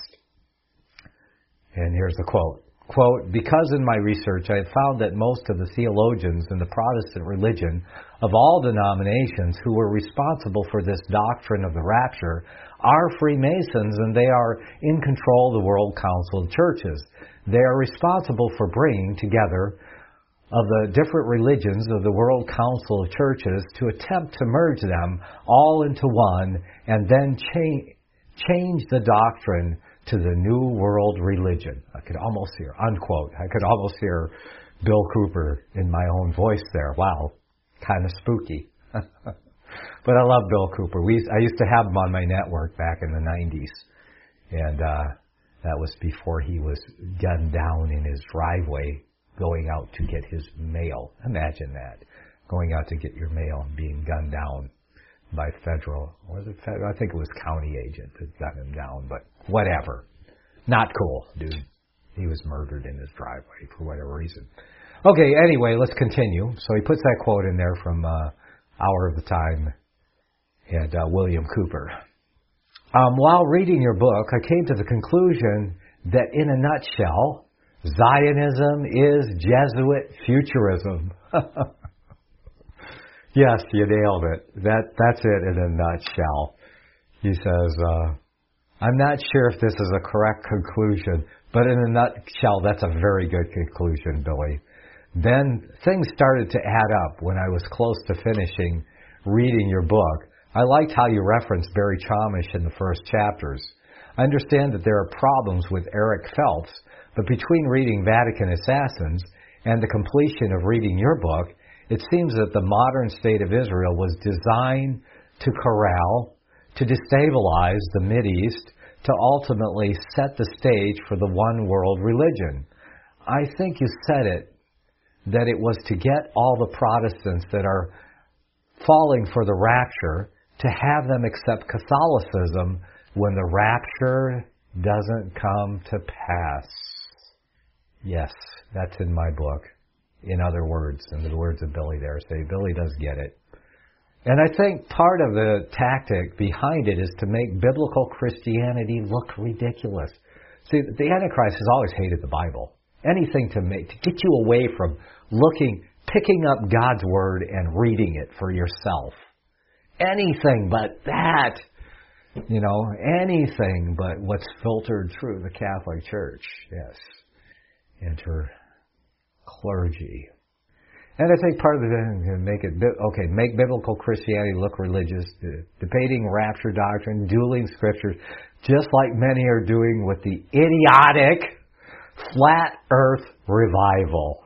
And here's the quote. Quote, because in my research I have found that most of the theologians in the Protestant religion of all denominations who were responsible for this doctrine of the rapture are Freemasons, and they are in control of the World Council of Churches. They are responsible for bringing together of the different religions of the World Council of Churches to attempt to merge them all into one and then cha- change the doctrine to the new world religion. I could almost hear, unquote, I could almost hear Bill Cooper in my own voice there. Wow, kind of spooky. But I love Bill Cooper. We I used to have him on my network back in the nineties. And uh, that was before he was gunned down in his driveway going out to get his mail. Imagine that. Going out to get your mail and being gunned down by federal, was it federal? I think it was county agent that got him down, but whatever. Not cool, dude. He was murdered in his driveway for whatever reason. Okay, anyway, let's continue. So he puts that quote in there from uh, Hour of the Time and uh, William Cooper. Um, while reading your book, I came to the conclusion that in a nutshell, Zionism is Jesuit futurism. Yes, you nailed it. That That's it in a nutshell. He says, uh, I'm not sure if this is a correct conclusion, but in a nutshell, that's a very good conclusion, Billy. Then things started to add up when I was close to finishing reading your book. I liked how you referenced Barry Chamish in the first chapters. I understand that there are problems with Eric Phelps, but between reading Vatican Assassins and the completion of reading your book, it seems that the modern state of Israel was designed to corral, to destabilize the Mideast, to ultimately set the stage for the one world religion. I think you said it, that it was to get all the Protestants that are falling for the rapture to have them accept Catholicism when the rapture doesn't come to pass. Yes, that's in my book. In other words, in the words of Billy there, say, Billy does get it. And I think part of the tactic behind it is to make biblical Christianity look ridiculous. See, the Antichrist has always hated the Bible. Anything to make, to get you away from looking, picking up God's Word and reading it for yourself. Anything but that. You know, anything but what's filtered through the Catholic Church. Yes. Enter clergy. And I think part of the make it okay, make biblical Christianity look religious, debating rapture doctrine, dueling scriptures, just like many are doing with the idiotic flat Earth revival.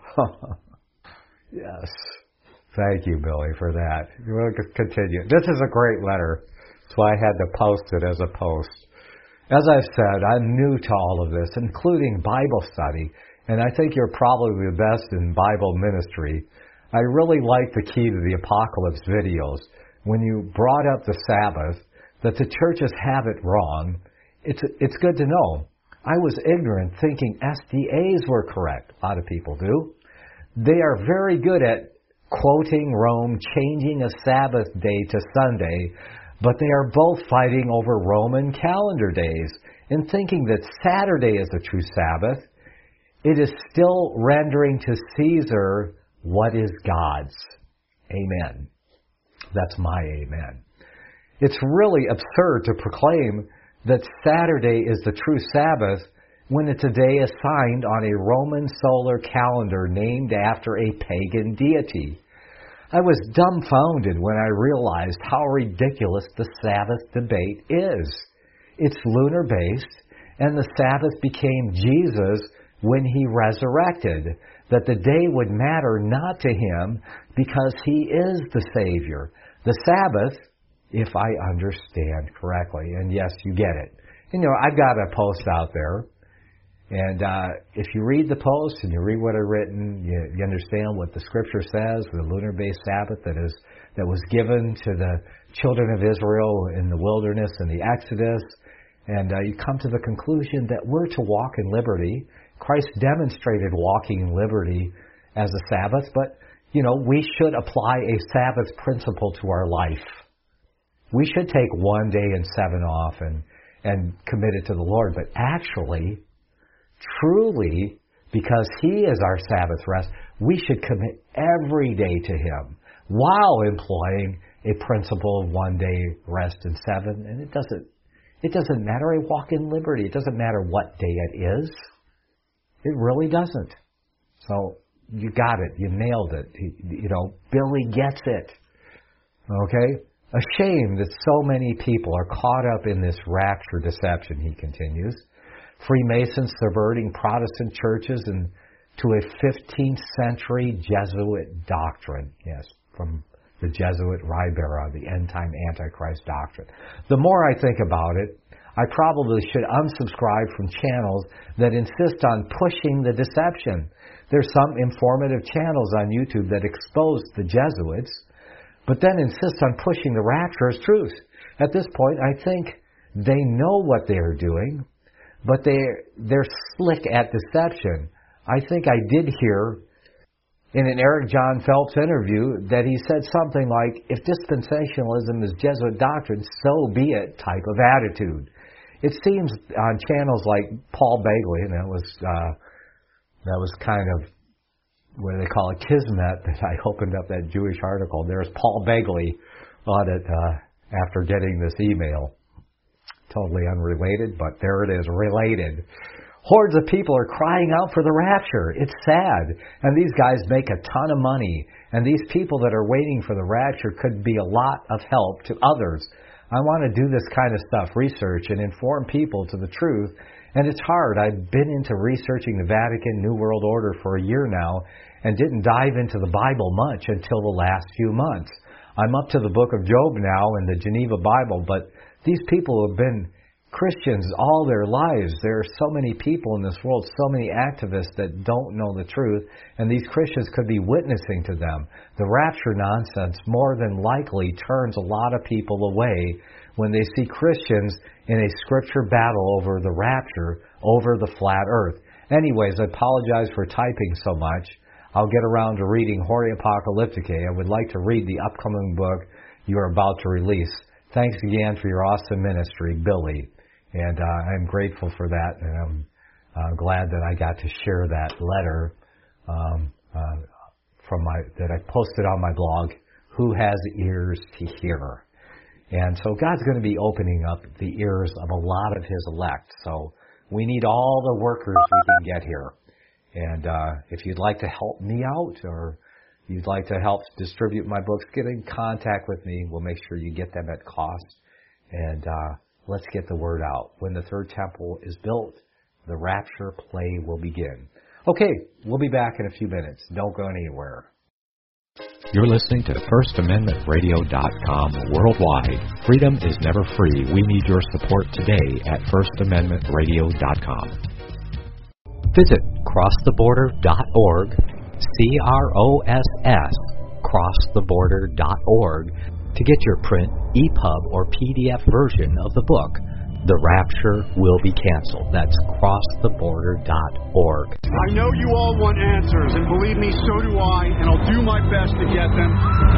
Yes, thank you, Billy, for that. We'll continue. This is a great letter. That's why I had to post it as a post. As I've said, I'm new to all of this, including Bible study. And I think you're probably the best in Bible ministry. I really like the Key to the Apocalypse videos. When you brought up the Sabbath, that the churches have it wrong, it's it's good to know. I was ignorant thinking S D As were correct. A lot of people do. They are very good at quoting Rome, changing a Sabbath day to Sunday, but they are both fighting over Roman calendar days and thinking that Saturday is the true Sabbath. It is still rendering to Caesar what is God's. Amen. That's my amen. It's really absurd to proclaim that Saturday is the true Sabbath when it's a day assigned on a Roman solar calendar named after a pagan deity. I was dumbfounded when I realized how ridiculous the Sabbath debate is. It's lunar-based, and the Sabbath became Jesus when he resurrected, that the day would matter not to him because he is the Savior. The Sabbath, if I understand correctly, and yes, you get it. You know, I've got a post out there, and uh, if you read the post and you read what I've written, you, you understand what the Scripture says, the lunar-based Sabbath that is that was given to the children of Israel in the wilderness and the Exodus, and uh, you come to the conclusion that we're to walk in liberty. Christ demonstrated walking in liberty as a Sabbath, but, you know, we should apply a Sabbath principle to our life. We should take one day and seven off and, and commit it to the Lord, but actually, truly, because He is our Sabbath rest, we should commit every day to Him while employing a principle of one day rest and seven. And it doesn't, it doesn't matter. I walk in liberty. It doesn't matter what day it is. It really doesn't. So you got it. You nailed it. You know, Billy gets it. Okay? A shame that so many people are caught up in this rapture deception, he continues. Freemasons subverting Protestant churches into a fifteenth century Jesuit doctrine. Yes, from the Jesuit Ribera, the end-time Antichrist doctrine. The more I think about it, I probably should unsubscribe from channels that insist on pushing the deception. There's some informative channels on YouTube that expose the Jesuits, but then insist on pushing the rapture as truth. At this point, I think they know what they're doing, but they're, they're slick at deception. I think I did hear in an Eric John Phelps interview that he said something like, if dispensationalism is Jesuit doctrine, so be it type of attitude. It seems on channels like Paul Begley, and that was uh, that was kind of what do they call it, Kismet, that I opened up that Jewish article. There's Paul Begley on it uh, after getting this email. Totally unrelated, but there it is, related. Hordes of people are crying out for the rapture. It's sad. And these guys make a ton of money. And these people that are waiting for the rapture could be a lot of help to others. I want to do this kind of stuff, research, and inform people to the truth. And it's hard. I've been into researching the Vatican New World Order for a year now and didn't dive into the Bible much until the last few months. I'm up to the book of Job now and the Geneva Bible, but these people have been Christians all their lives. There are so many people in this world, so many activists that don't know the truth, and these Christians could be witnessing to them. The rapture nonsense more than likely turns a lot of people away when they see Christians in a scripture battle over the rapture, over the flat earth. Anyways, I apologize for typing so much. I'll get around to reading Hori Apocalypticae. I would like to read the upcoming book you are about to release. Thanks again for your awesome ministry, Billy. And uh, I'm grateful for that, and I'm uh, glad that I got to share that letter um, uh, from my that I posted on my blog, Who Has Ears to Hear? And so God's going to be opening up the ears of a lot of His elect. So we need all the workers we can get here. And uh, if you'd like to help me out, or you'd like to help distribute my books, get in contact with me. We'll make sure you get them at cost. And uh, let's get the word out. When the third temple is built, the rapture play will begin. Okay, we'll be back in a few minutes. Don't go anywhere. You're listening to First Amendment Radio dot com worldwide. Freedom is never free. We need your support today at First Amendment Radio dot com. Visit cross the border dot org, C R O S S, cross the border dot org, to get your print, E P U B, or P D F version of the book, The Rapture Will Be Canceled. That's cross the border dot org. I know you all want answers, and believe me, so do I, and I'll do my best to get them.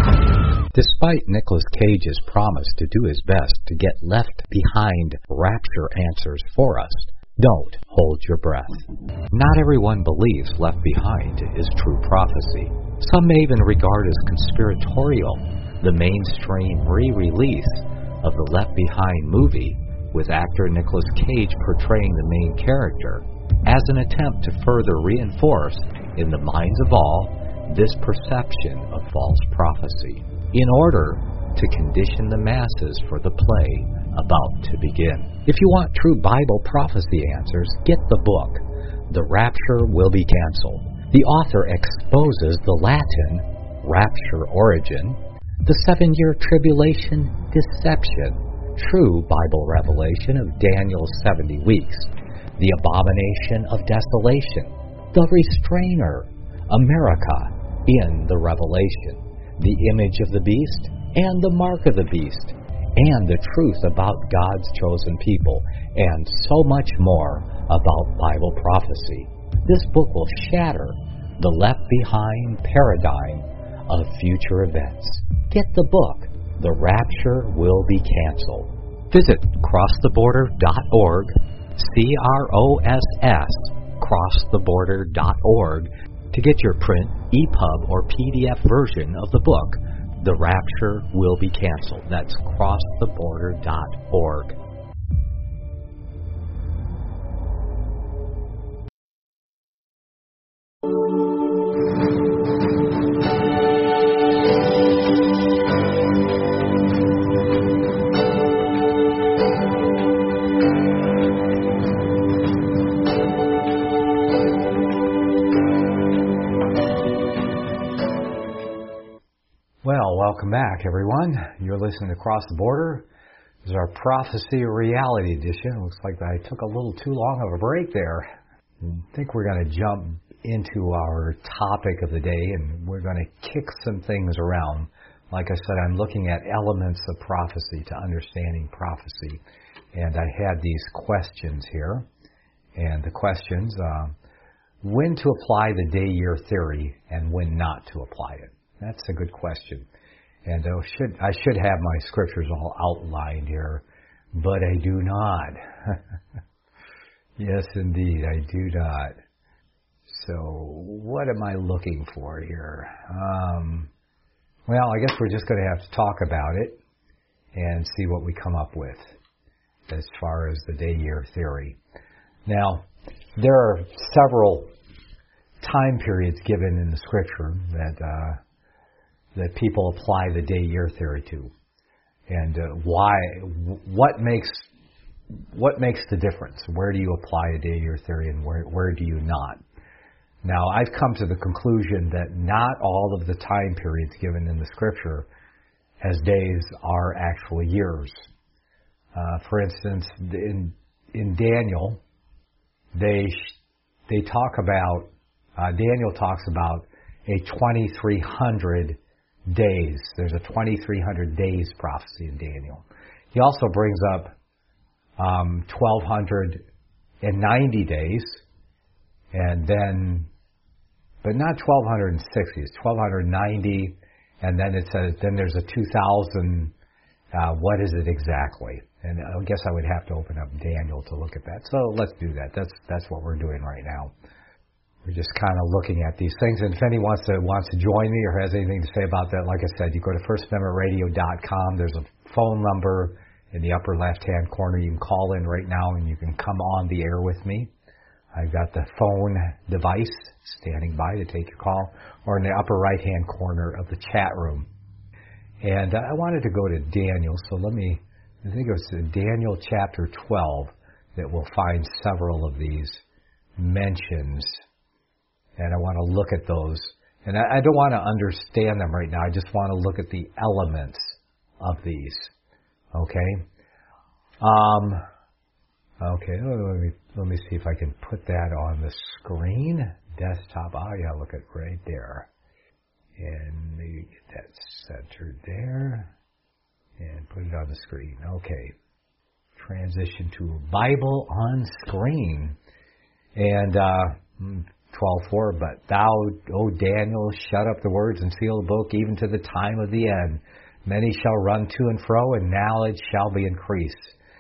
Despite Nicolas Cage's promise to do his best to get left behind rapture answers for us, don't hold your breath. Not everyone believes Left Behind is true prophecy. Some may even regard as conspiratorial the mainstream re-release of the Left Behind movie with actor Nicolas Cage portraying the main character as an attempt to further reinforce in the minds of all this perception of false prophecy in order to condition the masses for the play about to begin. If you want true Bible prophecy answers, get the book, The Rapture Will Be Canceled. The author exposes the Latin rapture origin, the seven-year tribulation deception, true Bible revelation of Daniel's seventy weeks, the abomination of desolation, the restrainer, America in the revelation, the image of the beast and the mark of the beast, and the truth about God's chosen people, and so much more about Bible prophecy. This book will shatter the left-behind paradigm of future events. Get the book, The Rapture Will Be Canceled. Visit cross the border dot org, C R O S S, cross the border dot org, to get your print, E P U B, or P D F version of the book, The Rapture Will Be Canceled. That's cross the border dot org. Well, welcome back, everyone. You're listening to Across the Border. This is our Prophecy or Reality edition. It looks like I took a little too long of a break there. I think we're going to jump into our topic of the day, and we're going to kick some things around. Like I said, I'm looking at elements of prophecy to understanding prophecy. And I had these questions here. And the questions, uh, when to apply the day-year theory and when not to apply it. That's a good question. And I should, I should have my scriptures all outlined here, but I do not. Yes, indeed, I do not. So what am I looking for here? Um, well, I guess we're just going to have to talk about it and see what we come up with as far as the day-year theory. Now, there are several time periods given in the Scripture that uh, that people apply the day-year theory to, and uh, why? What makes what makes the difference? Where do you apply a day-year theory, and where where do you not? Now, I've come to the conclusion that not all of the time periods given in the Scripture as days are actually years. Uh, for instance, in in Daniel, they they talk about uh, Daniel talks about a twenty-three hundred days. There's a twenty-three hundred days prophecy in Daniel. He also brings up um, twelve ninety days, and then, but not twelve sixty. It's twelve ninety, and then it says then there's a two thousand. Uh, what is it exactly? And I guess I would have to open up Daniel to look at that. So let's do that. That's that's what we're doing right now. We're just kind of looking at these things. And if anyone wants to wants to join me or has anything to say about that, like I said, you go to first amendment radio dot com. There's a phone number in the upper left-hand corner. You can call in right now, and you can come on the air with me. I've got the phone device standing by to take your call, or in the upper right-hand corner of the chat room. And uh, I wanted to go to Daniel, so let me, I think it was Daniel chapter twelve that we'll find several of these mentions. And I want to look at those. And I, I don't want to understand them right now. I just want to look at the elements of these. Okay? Um, okay, let me, let me see if I can put that on the screen. Desktop, oh yeah, look at right there. And maybe get that centered there. And put it on the screen. Okay. Transition to Bible on screen. And uh, twelve four, but thou, O Daniel, shut up the words and seal the book even to the time of the end. Many shall run to and fro, and knowledge shall be increased.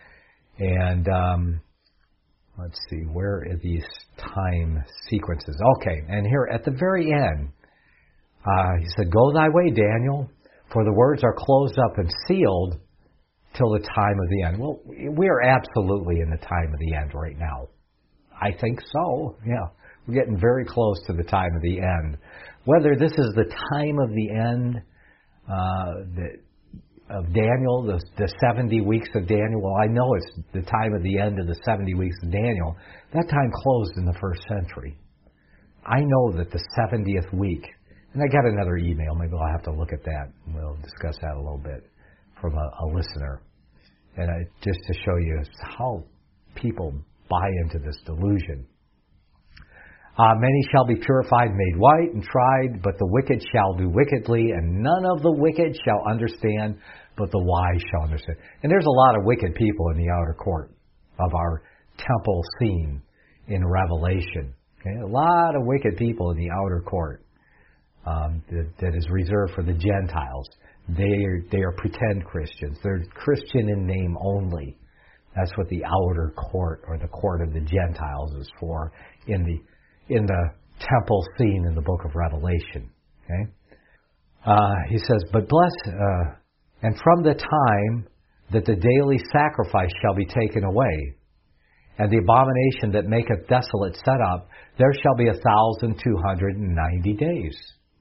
And um, let's see, where are these time sequences? Okay, and here at the very end, uh, he said, Go thy way, Daniel, for the words are closed up and sealed till the time of the end. Well, we are absolutely in the time of the end right now. I think so, yeah. We're getting very close to the time of the end. Whether this is the time of the end uh, the, of Daniel, the, the seventy weeks of Daniel, well, I know it's the time of the end of the seventy weeks of Daniel. That time closed in the first century. I know that the seventieth week, and I got another email, maybe I'll have to look at that, and we'll discuss that a little bit from a, a listener. And I, just to show you how people buy into this delusion. Uh, many shall be purified, made white, and tried, but the wicked shall do wickedly, and none of the wicked shall understand, but the wise shall understand. And there's a lot of wicked people in the outer court of our temple scene in Revelation. Okay? A lot of wicked people in the outer court um, that, that is reserved for the Gentiles. They are, they are pretend Christians. They're Christian in name only. That's what the outer court, or the court of the Gentiles, is for in the in the temple scene in the book of Revelation. Okay, uh, he says, but bless, uh, and from the time that the daily sacrifice shall be taken away, and the abomination that maketh desolate set up, there shall be a thousand two hundred and ninety days.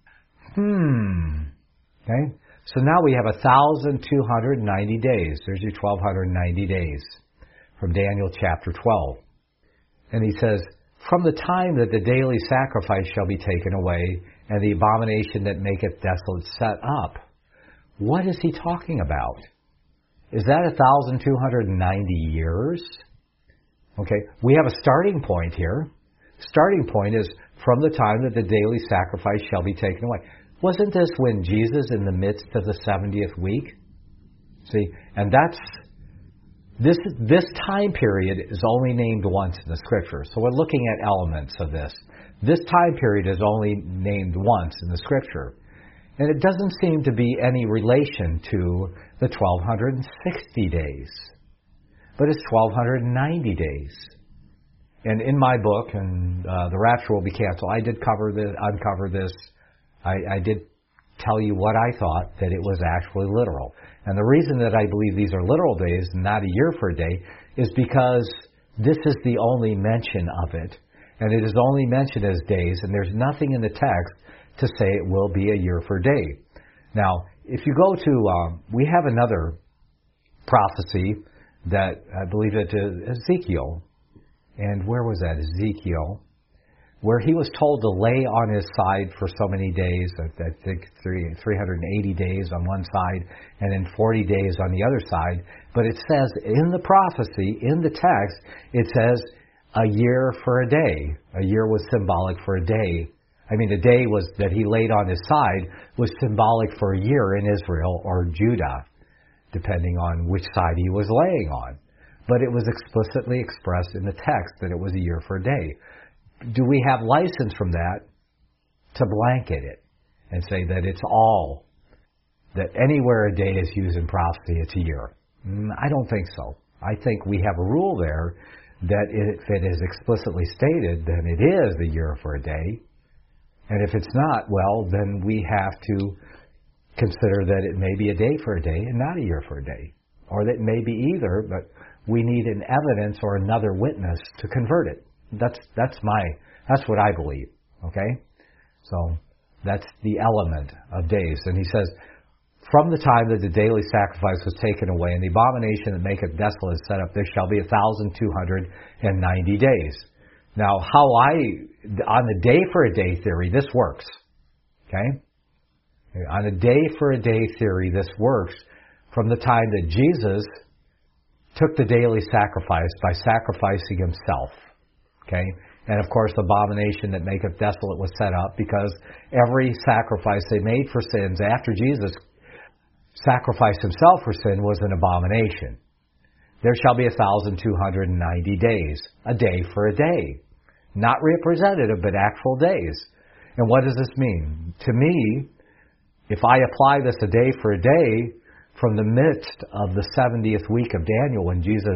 Hmm. Okay, so now we have a thousand two hundred and ninety days. There's your twelve ninety days from Daniel chapter twelve, and he says, from the time that the daily sacrifice shall be taken away, and the abomination that maketh desolate set up. What is he talking about? Is that one thousand two hundred ninety years? Okay, we have a starting point here. Starting point is from the time that the daily sacrifice shall be taken away. Wasn't this when Jesus in the midst of the seventieth week? See, and that's, this, this time period is only named once in the Scripture. So we're looking at elements of this. This time period is only named once in the Scripture. And it doesn't seem to be any relation to the twelve sixty days. But it's twelve ninety days. And in my book, and uh, The Rapture Will Be Canceled, I did cover this, uncover this. I, I did tell you what I thought, that it was actually literal. And the reason that I believe these are literal days, not a year for a day, is because this is the only mention of it. And it is only mentioned as days, and there's nothing in the text to say it will be a year for a day. Now, if you go to, um, we have another prophecy that I believe it is Ezekiel. And where was that? Ezekiel. Where he was told to lay on his side for so many days, I think three, three hundred eighty days on one side, and then forty days on the other side. But it says in the prophecy, in the text, it says a year for a day. A year was symbolic for a day. I mean, a day was that he laid on his side was symbolic for a year in Israel or Judah, depending on which side he was laying on. But it was explicitly expressed in the text that it was a year for a day. Do we have license from that to blanket it and say that it's all, that anywhere a day is used in prophecy, it's a year? I don't think so. I think we have a rule there that if it is explicitly stated, then it is a year for a day. And if it's not, well, then we have to consider that it may be a day for a day and not a year for a day. Or that it may be either, but we need an evidence or another witness to convert it. That's that's my that's what I believe. Okay? So that's the element of days. And he says, from the time that the daily sacrifice was taken away, and the abomination that maketh desolate is set up, there shall be a thousand two hundred and ninety days. Now, how I, on the day for a day theory, this works. Okay? On a day for a day theory, this works from the time that Jesus took the daily sacrifice by sacrificing himself. Okay? And of course, the abomination that maketh desolate was set up because every sacrifice they made for sins after Jesus sacrificed himself for sin was an abomination. There shall be a thousand two hundred and ninety days, a day for a day. Not representative, but actual days. And what does this mean? To me, if I apply this a day for a day, from the midst of the seventieth week of Daniel, when Jesus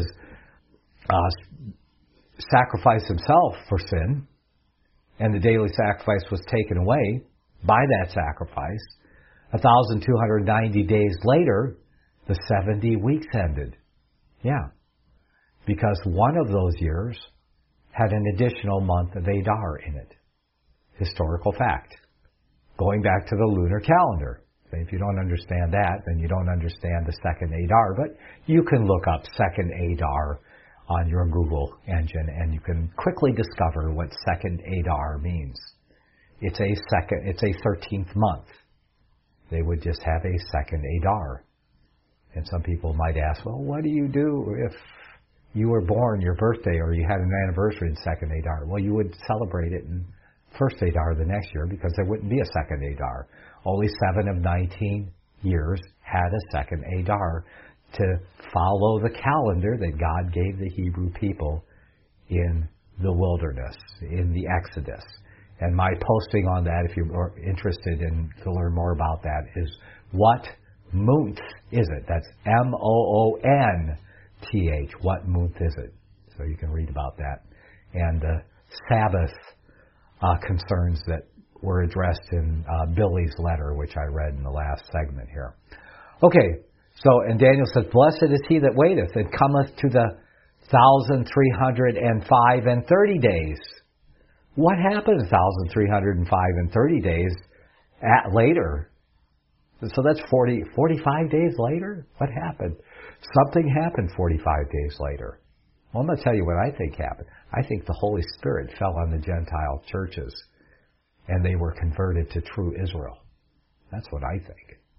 uh, sacrificed himself for sin, and the daily sacrifice was taken away by that sacrifice, one thousand two hundred ninety days later, the seventy weeks ended. Yeah. Because one of those years had an additional month of Adar in it. Historical fact. Going back to the lunar calendar. If you don't understand that, then you don't understand the second Adar. But you can look up second Adar on your Google engine, and you can quickly discover what second Adar means. It's a second. It's a thirteenth month. They would just have a second Adar. And some people might ask, well, what do you do if you were born, your birthday, or you had an anniversary in second Adar? Well, you would celebrate it in first Adar the next year because there wouldn't be a second Adar. Only seven of nineteen years had a second Adar to follow the calendar that God gave the Hebrew people in the wilderness, in the Exodus. And my posting on that, if you're interested in to learn more about that, is what month is it? That's M O O N T H. What month is it? So you can read about that. And the Sabbath uh, concerns that were addressed in uh, Billy's letter, which I read in the last segment here. Okay, so, and Daniel says, blessed is he that waiteth, and cometh to the thousand three hundred and five and thirty days. What happened one thousand three hundred and five and thirty days at later? So that's forty, forty-five days later? What happened? Something happened forty-five days later. Well, I'm going to tell you what I think happened. I think the Holy Spirit fell on the Gentile churches, and they were converted to true Israel. That's what I think.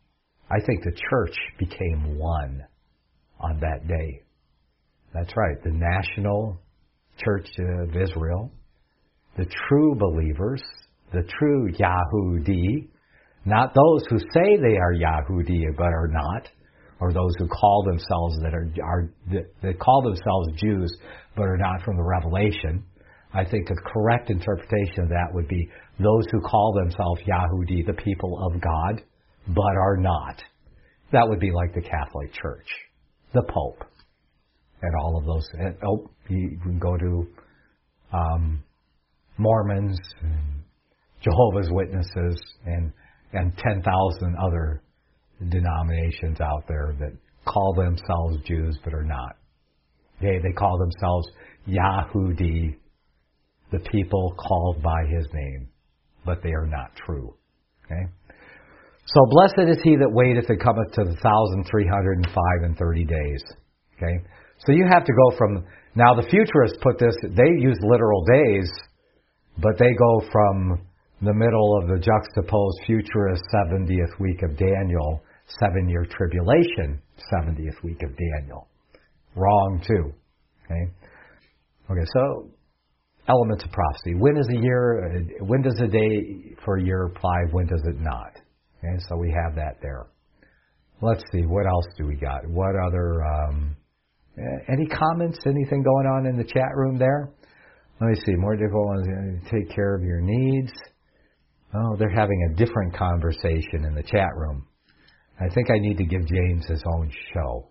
I think the church became one on that day. That's right, the national church of Israel, the true believers, the true Yahudi, not those who say they are Yahudi but are not, or those who call themselves that are, are that call themselves Jews but are not from the Revelation. I think a correct interpretation of that would be those who call themselves Yahudi, the people of God, but are not. That would be like the Catholic Church, the Pope, and all of those. And, oh, you can go to um, Mormons, and Jehovah's Witnesses, and and ten thousand other denominations out there that call themselves Jews but are not. They they call themselves Yahudi, the people called by His name, but they are not true. Okay. So blessed is he that waiteth and cometh to the thousand three hundred and five and thirty days. Okay. So you have to go from, now the futurists put this, they use literal days, but they go from the middle of the juxtaposed futurist seventieth week of Daniel, seven-year tribulation, seventieth week of Daniel. Wrong too. Okay. Okay, so elements of prophecy. When is a year, when does a day for a year apply, when does it not? Okay, so we have that there. Let's see, what else do we got? What other, um, any comments, anything going on in the chat room there? Let me see, more difficult ones, take care of your needs. Oh, they're having a different conversation in the chat room. I think I need to give James his own show.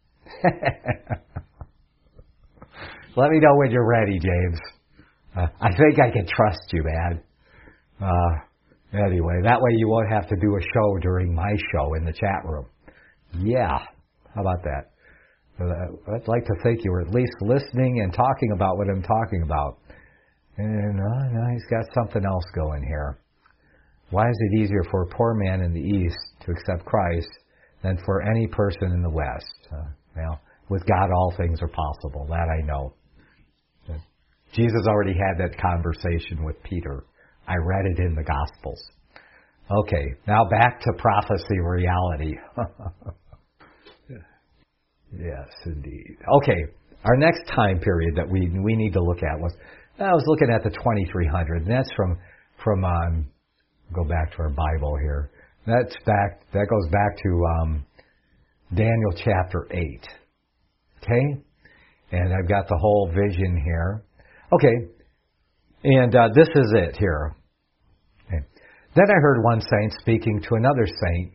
Let me know when you're ready, James. Uh, I think I can trust you, man. Uh, anyway, that way you won't have to do a show during my show in the chat room. Yeah, how about that? Uh, I'd like to think you were at least listening and talking about what I'm talking about. And uh, no, he's got something else going here. Why is it easier for a poor man in the East to accept Christ than for any person in the West? Uh, well, with God all things are possible. That I know. Jesus already had that conversation with Peter. I read it in the Gospels. Okay, now back to prophecy reality. Yes, indeed. Okay, our next time period that we we need to look at was, I was looking at the twenty-three hundred, and that's from, from um, go back to our Bible here. That's back, that goes back to um, Daniel chapter eight. Okay? And I've got the whole vision here. Okay, and uh, this is it here. Okay. Then I heard one saint speaking to another saint,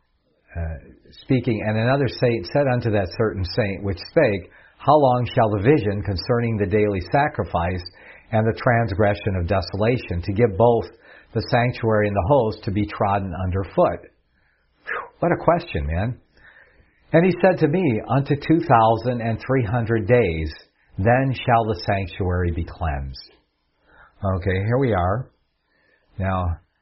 uh, speaking, and another saint said unto that certain saint which spake, How long shall the vision concerning the daily sacrifice and the transgression of desolation, to give both the sanctuary and the host to be trodden under foot? Whew, what a question, man. And he said to me, Unto two thousand and three hundred days, then shall the sanctuary be cleansed. Okay, here we are. Now,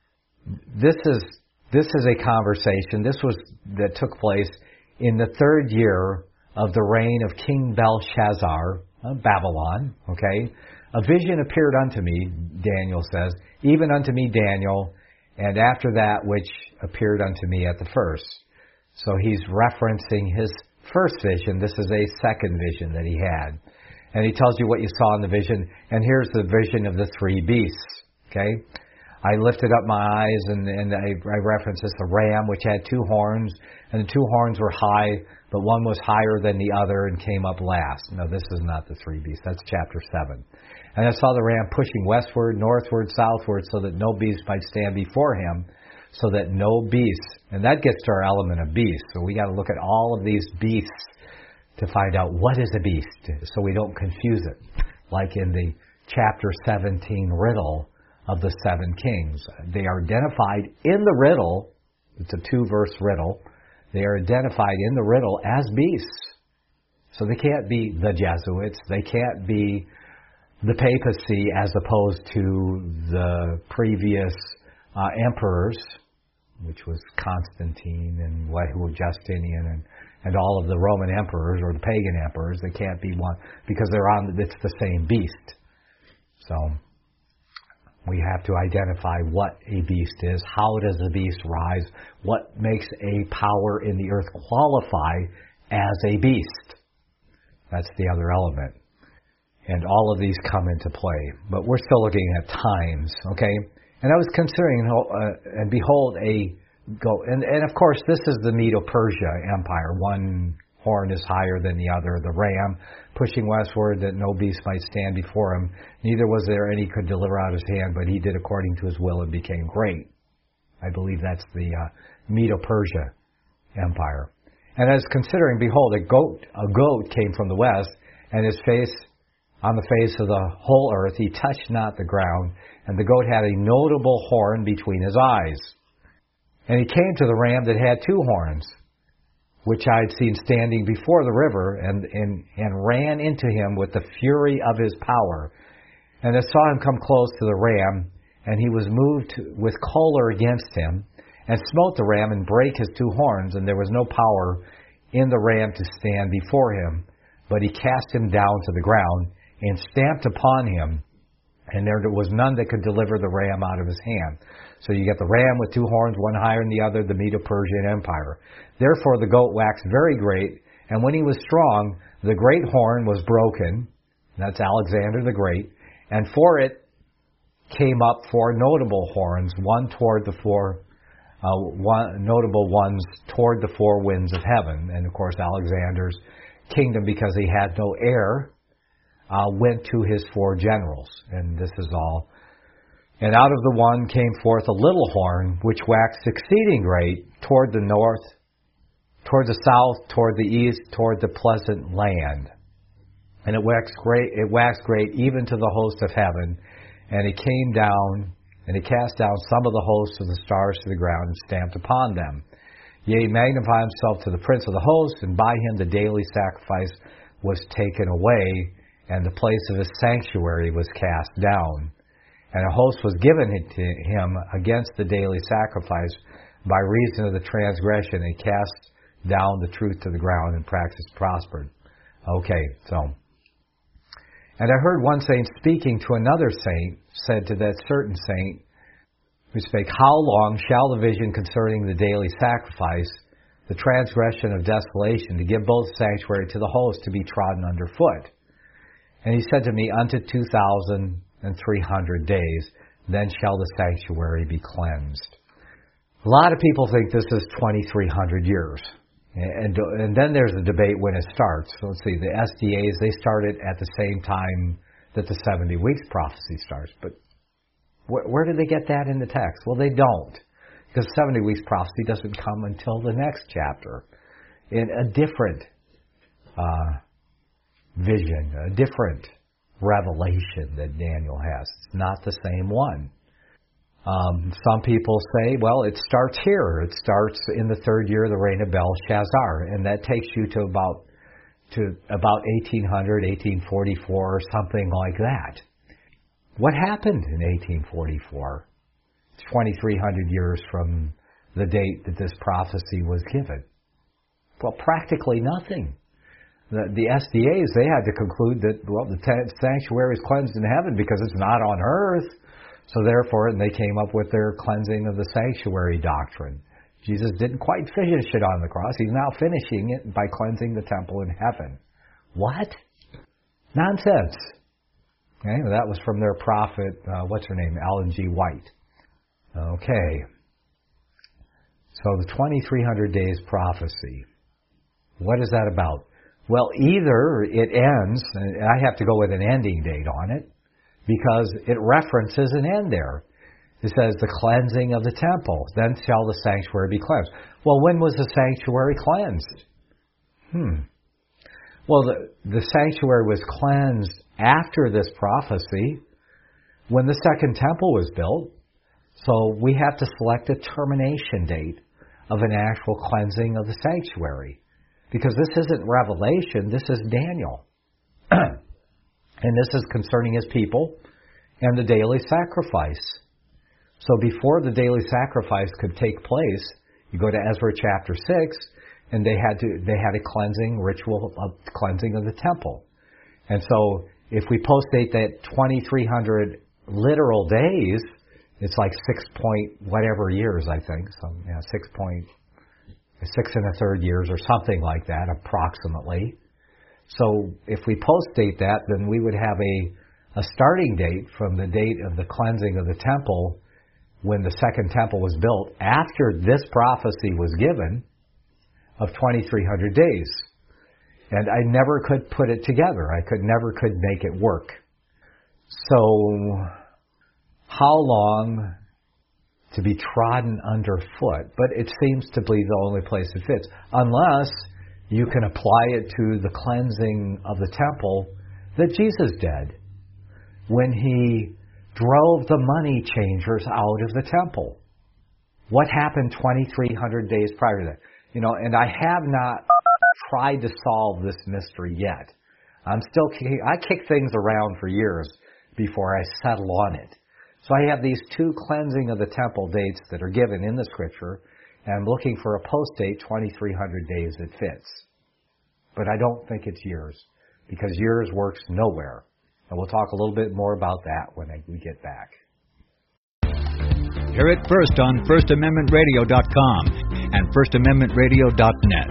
this is this is a conversation. This was that took place in the third year of the reign of King Belshazzar of Babylon. Okay, a vision appeared unto me, Daniel says, even unto me, Daniel, and after that which appeared unto me at the first. So he's referencing his first vision. This is a second vision that he had. And he tells you what you saw in the vision. And here's the vision of the three beasts. Okay? I lifted up my eyes, and, and I, I referenced this, a ram which had two horns. And the two horns were high, but one was higher than the other and came up last. No, this is not the three beasts. That's chapter seven. And I saw the ram pushing westward, northward, southward, so that no beast might stand before him, so that no beast, and that gets to our element of beast. So we got to look at all of these beasts to find out what is a beast, so we don't confuse it. Like in the chapter seventeen riddle of the seven kings. They are identified in the riddle, it's a two-verse riddle, they are identified in the riddle as beasts. So they can't be the Jesuits, they can't be the papacy as opposed to the previous uh, emperors, which was Constantine and what who Justinian and, and all of the Roman emperors or the pagan emperors. They can't be one because they're on. It's the same beast. So, We have to identify what a beast is. How does the beast rise? What makes a power in the earth qualify as a beast? That's the other element. And all of these come into play. But we're still looking at times, okay? And I was considering, uh, and behold, a go. And, and of course, this is the Medo-Persia Empire. One horn is higher than the other. The ram pushing westward that no beast might stand before him. Neither was there any could deliver out his hand, but he did according to his will and became great. I believe that's the uh, Medo-Persia Empire. And I was considering, behold, a goat, a goat came from the west, and his face on the face of the whole earth, he touched not the ground, and the goat had a notable horn between his eyes. And he came to the ram that had two horns, which I had seen standing before the river, and, and, and ran into him with the fury of his power. And I saw him come close to the ram, and he was moved with choler against him, and smote the ram and brake his two horns, and there was no power in the ram to stand before him. But he cast him down to the ground, and stamped upon him, and there was none that could deliver the ram out of his hand. So you get the ram with two horns, one higher than the other, the Medo-Persian Empire. Therefore the goat waxed very great, and when he was strong, the great horn was broken. That's Alexander the Great. And for it came up four notable horns, one toward the four, uh, one, notable ones toward the four winds of heaven. And of course Alexander's kingdom, because he had no heir, uh, went to his four generals. And this is all. And out of the one came forth a little horn, which waxed exceeding great toward the north, toward the south, toward the east, toward the pleasant land. And it waxed great, it waxed great even to the host of heaven. And it came down, and it cast down some of the hosts of the stars to the ground, and stamped upon them. Yea, he magnified himself to the prince of the host, and by him the daily sacrifice was taken away, and the place of his sanctuary was cast down. And a host was given to him against the daily sacrifice by reason of the transgression, and cast down the truth to the ground, and practice prospered. Okay, so. And I heard one saint speaking to another saint, said to that certain saint, who spake, How long shall the vision concerning the daily sacrifice, the transgression of desolation, to give both sanctuary to the host to be trodden under foot? And he said to me, Unto two thousand and three hundred days, then shall the sanctuary be cleansed. A lot of people think this is twenty-three hundred years. And, and then there's the debate when it starts. So let's see, the S D As, they started at the same time that the seventy weeks prophecy starts. But where, where do they get that in the text? Well, they don't. Because seventy weeks prophecy doesn't come until the next chapter. In a different uh, vision, a different revelation that Daniel has. It's not the same one. Um, some people say, well, it starts here. It starts in the third year of the reign of Belshazzar, and that takes you to about to about eighteen hundred, eighteen forty-four, or something like that. What happened in eighteen forty-four? twenty-three hundred years from the date that this prophecy was given. Well, practically nothing. The, the S D As, they had to conclude that, well, the sanctuary is cleansed in heaven because it's not on earth. So therefore, they came up with their cleansing of the sanctuary doctrine. Jesus didn't quite finish it on the cross. He's now finishing it by cleansing the temple in heaven. What? Nonsense. Okay, well, that was from their prophet, uh, what's her name, Ellen G. White. Okay. So the twenty-three hundred days prophecy. What is that about? Well, either it ends, and I have to go with an ending date on it, because it references an end there. It says the cleansing of the temple. Then shall the sanctuary be cleansed. Well, when was the sanctuary cleansed? Hmm. Well, the, the sanctuary was cleansed after this prophecy when the second temple was built. So we have to select a termination date of an actual cleansing of the sanctuary. Because this isn't Revelation, this is Daniel. And this is concerning his people and the daily sacrifice. So before the daily sacrifice could take place, you go to Ezra chapter six, and they had to they had a cleansing ritual of cleansing of the temple. And so if we postdate that twenty-three hundred literal days, it's like six point whatever years, I think. So, yeah, six point, six and a third years or something like that, approximately. So if we post-date that, then we would have a, a starting date from the date of the cleansing of the temple when the second temple was built after this prophecy was given of twenty-three hundred days. And I never could put it together. I could never could make it work. So how long to be trodden underfoot? But it seems to be the only place it fits, unless you can apply it to the cleansing of the temple that Jesus did when he drove the money changers out of the temple. What happened twenty-three hundred days prior to that? You know, and I have not tried to solve this mystery yet. I'm still, I kick things around for years before I settle on it. So I have these two cleansing of the temple dates that are given in the scripture, and I'm looking for a post date twenty-three hundred days that fits. But I don't think it's years, because years works nowhere. And we'll talk a little bit more about that when we get back. Hear it first on first amendment radio dot com and first amendment radio dot net.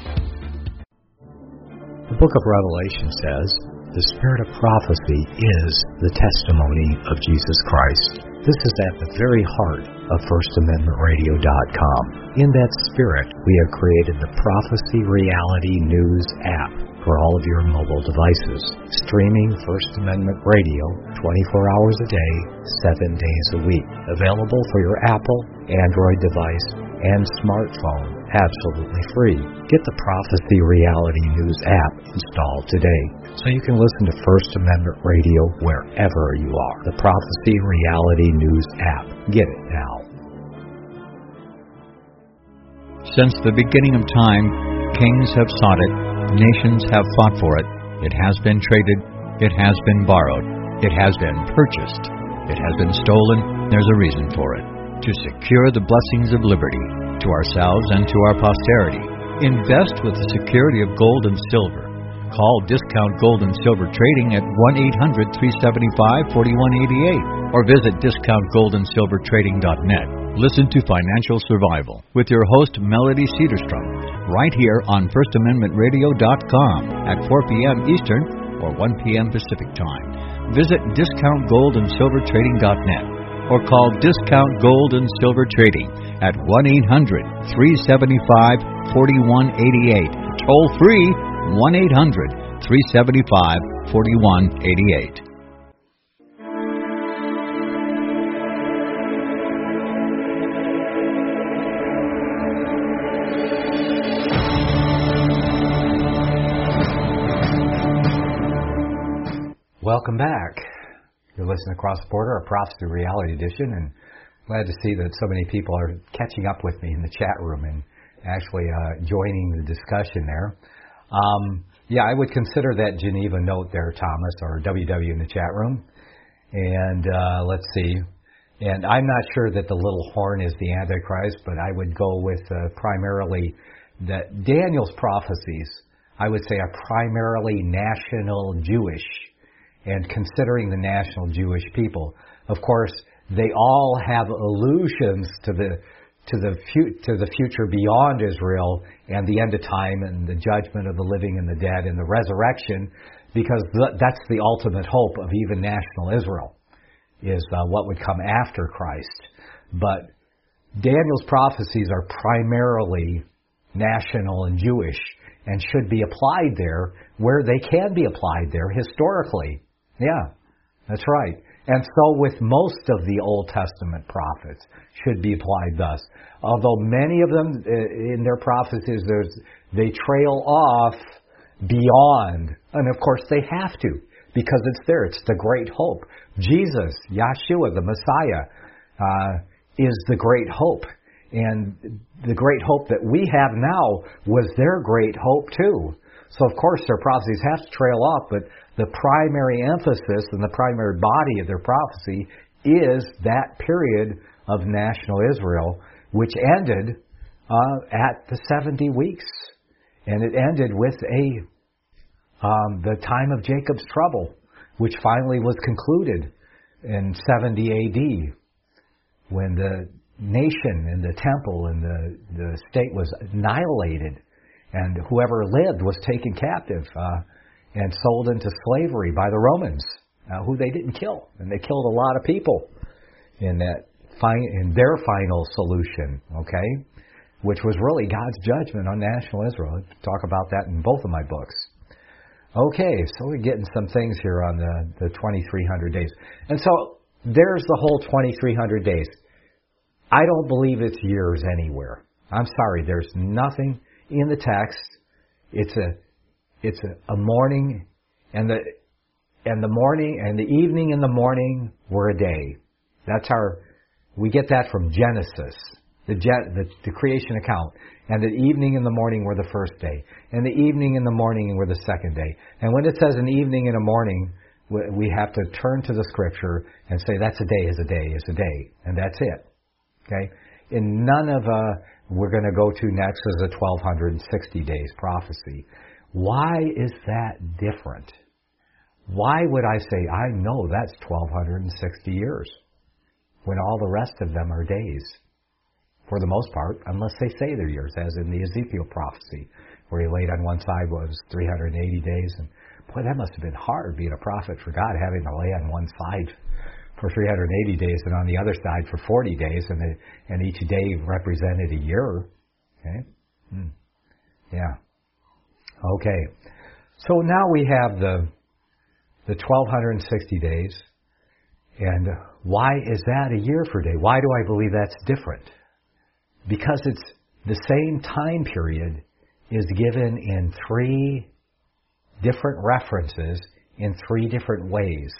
The book of Revelation says, the spirit of prophecy is the testimony of Jesus Christ. This is at the very heart of first amendment radio dot com. In that spirit, we have created the Prophecy Reality News app for all of your mobile devices, streaming First Amendment Radio twenty-four hours a day, seven days a week. Available for your Apple, Android device, and smartphone, absolutely free. Get the Prophecy Reality News app installed today, so you can listen to First Amendment Radio wherever you are. The Prophecy Reality News app. Get it now. Since the beginning of time, kings have sought it, nations have fought for it. It has been traded, it has been borrowed, it has been purchased, it has been stolen. There's a reason for it. To secure the blessings of liberty to ourselves and to our posterity. Invest with the security of gold and silver. Call Discount Gold and Silver Trading at one eight hundred, three seven five, four one eight eight or visit discount gold and silver trading dot net. Listen to Financial Survival with your host Melody Cedarstrom right here on first amendment radio dot com at four p.m. Eastern or one p.m. Pacific Time. Visit discount gold and silver trading dot net or call Discount Gold and Silver Trading at one eight hundred, three seven five, four one eight eight. Toll free one eight hundred, three seven five, four one eight eight. Welcome back. You're listening Across the Border, a Prophecy Reality Edition, and glad to see that so many people are catching up with me in the chat room and actually uh, joining the discussion there. Um, yeah, I would consider that Geneva note there, Thomas, or W W in the chat room. And uh, let's see. And I'm not sure that the little horn is the Antichrist, but I would go with uh, primarily that Daniel's prophecies, I would say, are primarily national Jewish. And considering the national Jewish people, of course, they all have allusions to the to the fu- to the future beyond Israel and the end of time and the judgment of the living and the dead and the resurrection, because th- that's the ultimate hope of even national Israel, is uh, what would come after Christ. But Daniel's prophecies are primarily national and Jewish and should be applied there where they can be applied there historically. Yeah, that's right. And so with most of the Old Testament prophets should be applied thus. Although many of them in their prophecies, there's, they trail off beyond. And of course they have to, because it's there. It's the great hope. Jesus, Yeshua, the Messiah, uh, is the great hope. And the great hope that we have now was their great hope too. So of course their prophecies have to trail off, but the primary emphasis and the primary body of their prophecy is that period of national Israel, which ended uh, at the seventy weeks. And it ended with a um, the time of Jacob's trouble, which finally was concluded in seventy A D when the nation and the temple and the, the state was annihilated, and whoever lived was taken captive uh, and sold into slavery by the Romans, uh, who they didn't kill. And they killed a lot of people in that fi- in their final solution, okay, which was really God's judgment on national Israel. I talk about that in both of my books. Okay, so we're getting some things here on the, the twenty-three hundred days. And so there's the whole twenty-three hundred days. I don't believe it's years anywhere. I'm sorry, there's nothing in the text. It's a it's a, a morning, and the and the morning and the evening and the morning were a day. That's our we get that from Genesis, the jet the, the creation account. And the evening and the morning were the first day, and the evening and the morning were the second day. And when it says an evening and a morning, we have to turn to the Scripture and say that's a day is a day is a day, and that's it. Okay? In none of uh, we're going to go to next is a twelve sixty days prophecy. Why is that different? Why would I say I know that's twelve sixty years when all the rest of them are days? For the most part, unless they say they're years, as in the Ezekiel prophecy, where he laid on one side was three hundred eighty days. And boy, that must have been hard being a prophet for God, having to lay on one side for three hundred eighty days and on the other side for forty days, and the, and each day represented a year. Okay? Hmm. Yeah. Okay. So now we have the the twelve sixty days, and why is that a year for day? Why do I believe that's different? Because it's the same time period is given in three different references in three different ways.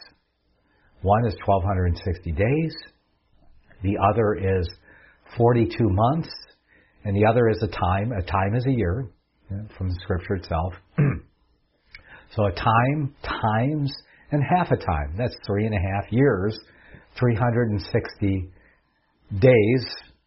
One is twelve sixty days, the other is forty-two months, and the other is a time. A time is a year, you know, from the Scripture itself. So a time, times, and half a time. That's three and a half years, three hundred sixty days,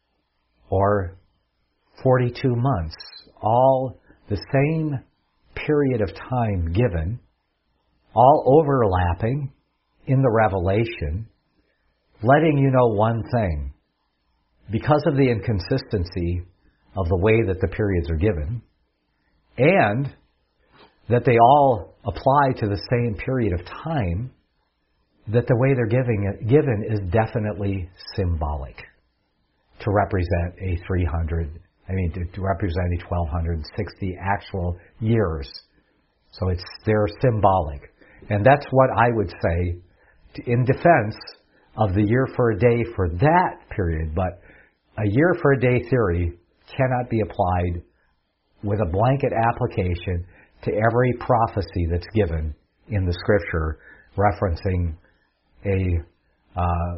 or forty-two months, all the same period of time given, all overlapping in the Revelation, letting you know one thing. Because of the inconsistency of the way that the periods are given, and that they all apply to the same period of time, that the way they're giving it, given is definitely symbolic. To represent a three hundred, I mean, to, to represent a twelve sixty actual years. So it's they're symbolic. And that's what I would say to, in defense of the year for a day for that period. But a year for a day theory cannot be applied with a blanket application to every prophecy that's given in the Scripture referencing a uh,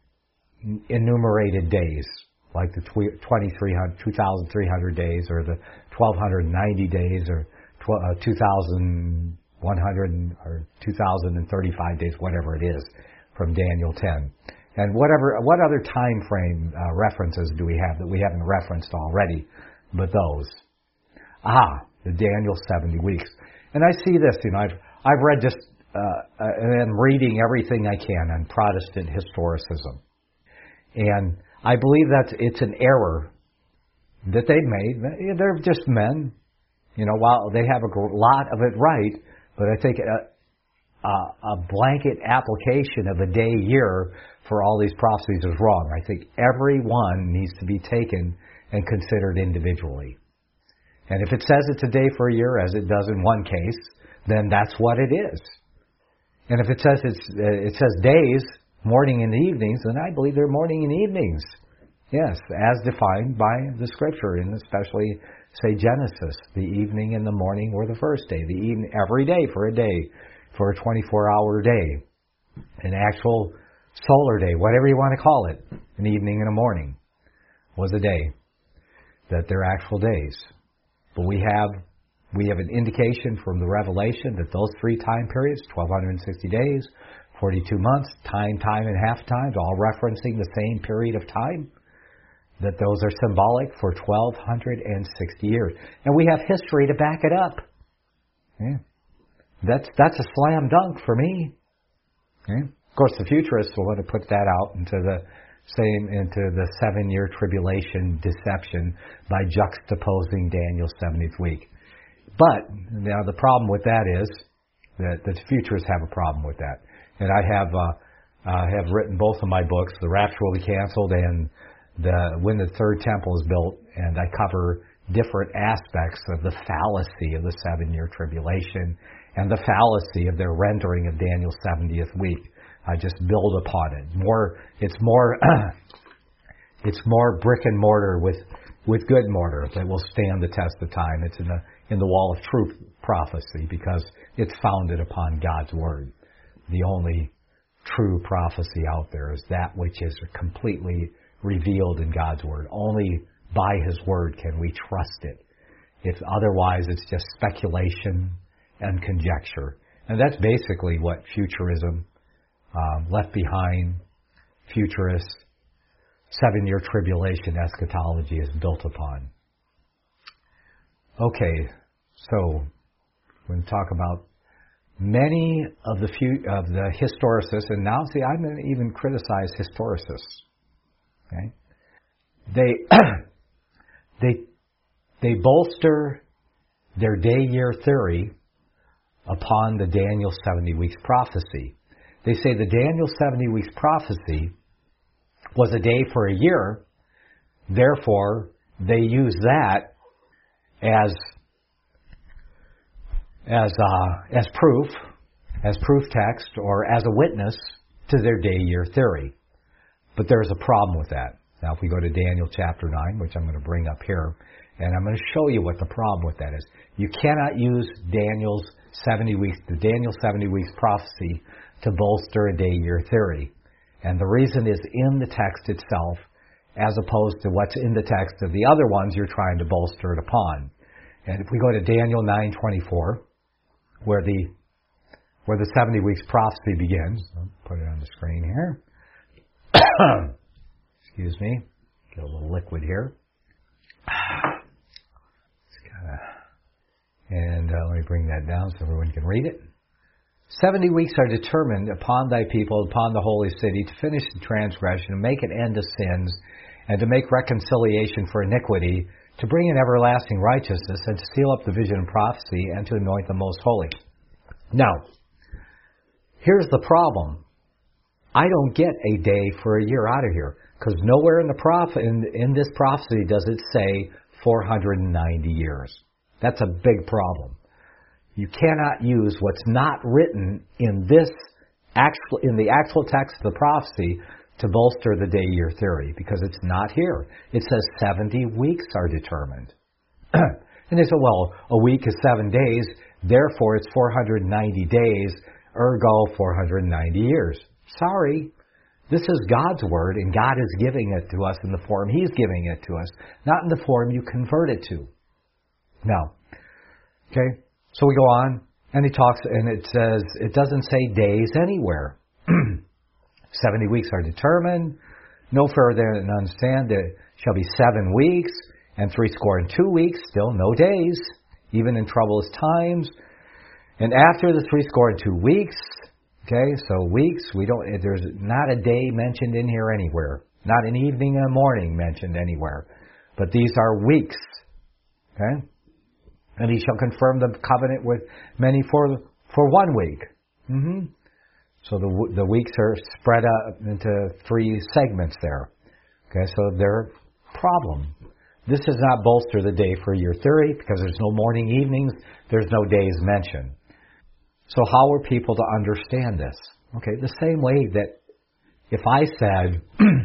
enumerated days, like the twenty-three hundred, two thousand three hundred days, or the twelve ninety days, or two thousand one hundred, or two thousand thirty-five days, whatever it is, from Daniel ten. And whatever, what other time frame uh, references do we have that we haven't referenced already, but those? Ah, the Daniel seventy weeks. And I see this, you know, I've, I've read just, uh, and I'm reading everything I can on Protestant historicism. And I believe that it's an error that they've made. They're just men, you know, while they have a lot of it right, but I think a, a, a blanket application of a day year for all these prophecies is wrong. I think every one needs to be taken and considered individually. And if it says it's a day for a year, as it does in one case, then that's what it is. And if it says it's it says days, morning and evenings, then I believe they're morning and evenings. Yes, as defined by the Scripture, and especially, say, Genesis. The evening and the morning were the first day. The evening, every day for a day, for a twenty-four hour day. An actual solar day, whatever you want to call it, an evening and a morning, was a day. That they're actual days. But we have we have an indication from the Revelation that those three time periods, twelve sixty days, forty-two months, time, time, and half times, all referencing the same period of time, that those are symbolic for twelve sixty years. And we have history to back it up. Yeah. That's that's a slam dunk for me. Yeah. Of course, the futurists will want to put that out into the same, into the seven-year tribulation deception by juxtaposing Daniel's seventieth week. But now the problem with that is that the futurists have a problem with that. And I have uh, uh, have written both of my books, The Rapture Will Be Canceled and the When the Third Temple is Built, and I cover different aspects of the fallacy of the seven-year tribulation and the fallacy of their rendering of Daniel's seventieth week. I just build upon it. More, it's more, it's more brick and mortar with with good mortar that will stand the test of time. It's in the in the wall of truth prophecy because it's founded upon God's word. The only true prophecy out there is that which is completely revealed in God's word. Only by His word can we trust it. If otherwise, it's just speculation and conjecture. And that's basically what futurism, um, Left Behind, futurist, seven-year tribulation eschatology is built upon. Okay, so we're going to talk about many of the few, of the historicists, and now see, I'm going to even criticize historicists. Okay, they they they bolster their day-year theory upon the Daniel seventy weeks prophecy. They say the Daniel seventy weeks prophecy was a day for a year, therefore they use that as as uh, as proof, as proof text, or as a witness to their day-year theory. But there's a problem with that. Now, if we go to Daniel chapter nine, which I'm going to bring up here, and I'm going to show you what the problem with that is. You cannot use Daniel's seventy weeks, the Daniel seventy weeks prophecy to bolster a day-year theory. And the reason is in the text itself, as opposed to what's in the text of the other ones you're trying to bolster it upon. And if we go to Daniel nine twenty-four, where the where the seventy weeks prophecy begins, I'll put it on the screen here. Excuse me. Get a little liquid here. It's kinda, and uh, let me bring that down so everyone can read it. Seventy weeks are determined upon thy people, upon the holy city, to finish the transgression, and make an end of sins, and to make reconciliation for iniquity, to bring in everlasting righteousness, and to seal up the vision and prophecy, and to anoint the most holy. Now, here's the problem. I don't get a day for a year out of here, because nowhere in the prophet in, in this prophecy does it say four hundred ninety years. That's a big problem. You cannot use what's not written in this actual in the actual text of the prophecy to bolster the day-year theory, because it's not here. It says seventy weeks are determined. And they say, well, a week is seven days, therefore it's four hundred ninety days, ergo four hundred ninety years. Sorry. This is God's word, and God is giving it to us in the form He's giving it to us, not in the form you convert it to. Now, okay, so we go on, and he talks, and it says, it doesn't say days anywhere. Seventy weeks are determined, no further than understand there shall be seven weeks, and three score and two weeks, still no days, even in troublous times. And after the three score and two weeks, okay, so weeks, we don't, there's not a day mentioned in here anywhere. Not an evening and a morning mentioned anywhere. But these are weeks. Okay? And he shall confirm the covenant with many for for one week. Mm-hmm. So the the weeks are spread out into three segments there. Okay, so they're a problem. This does not bolster the day for year theory, because there's no morning, evenings, there's no days mentioned. So how are people to understand this? Okay, the same way that if I said,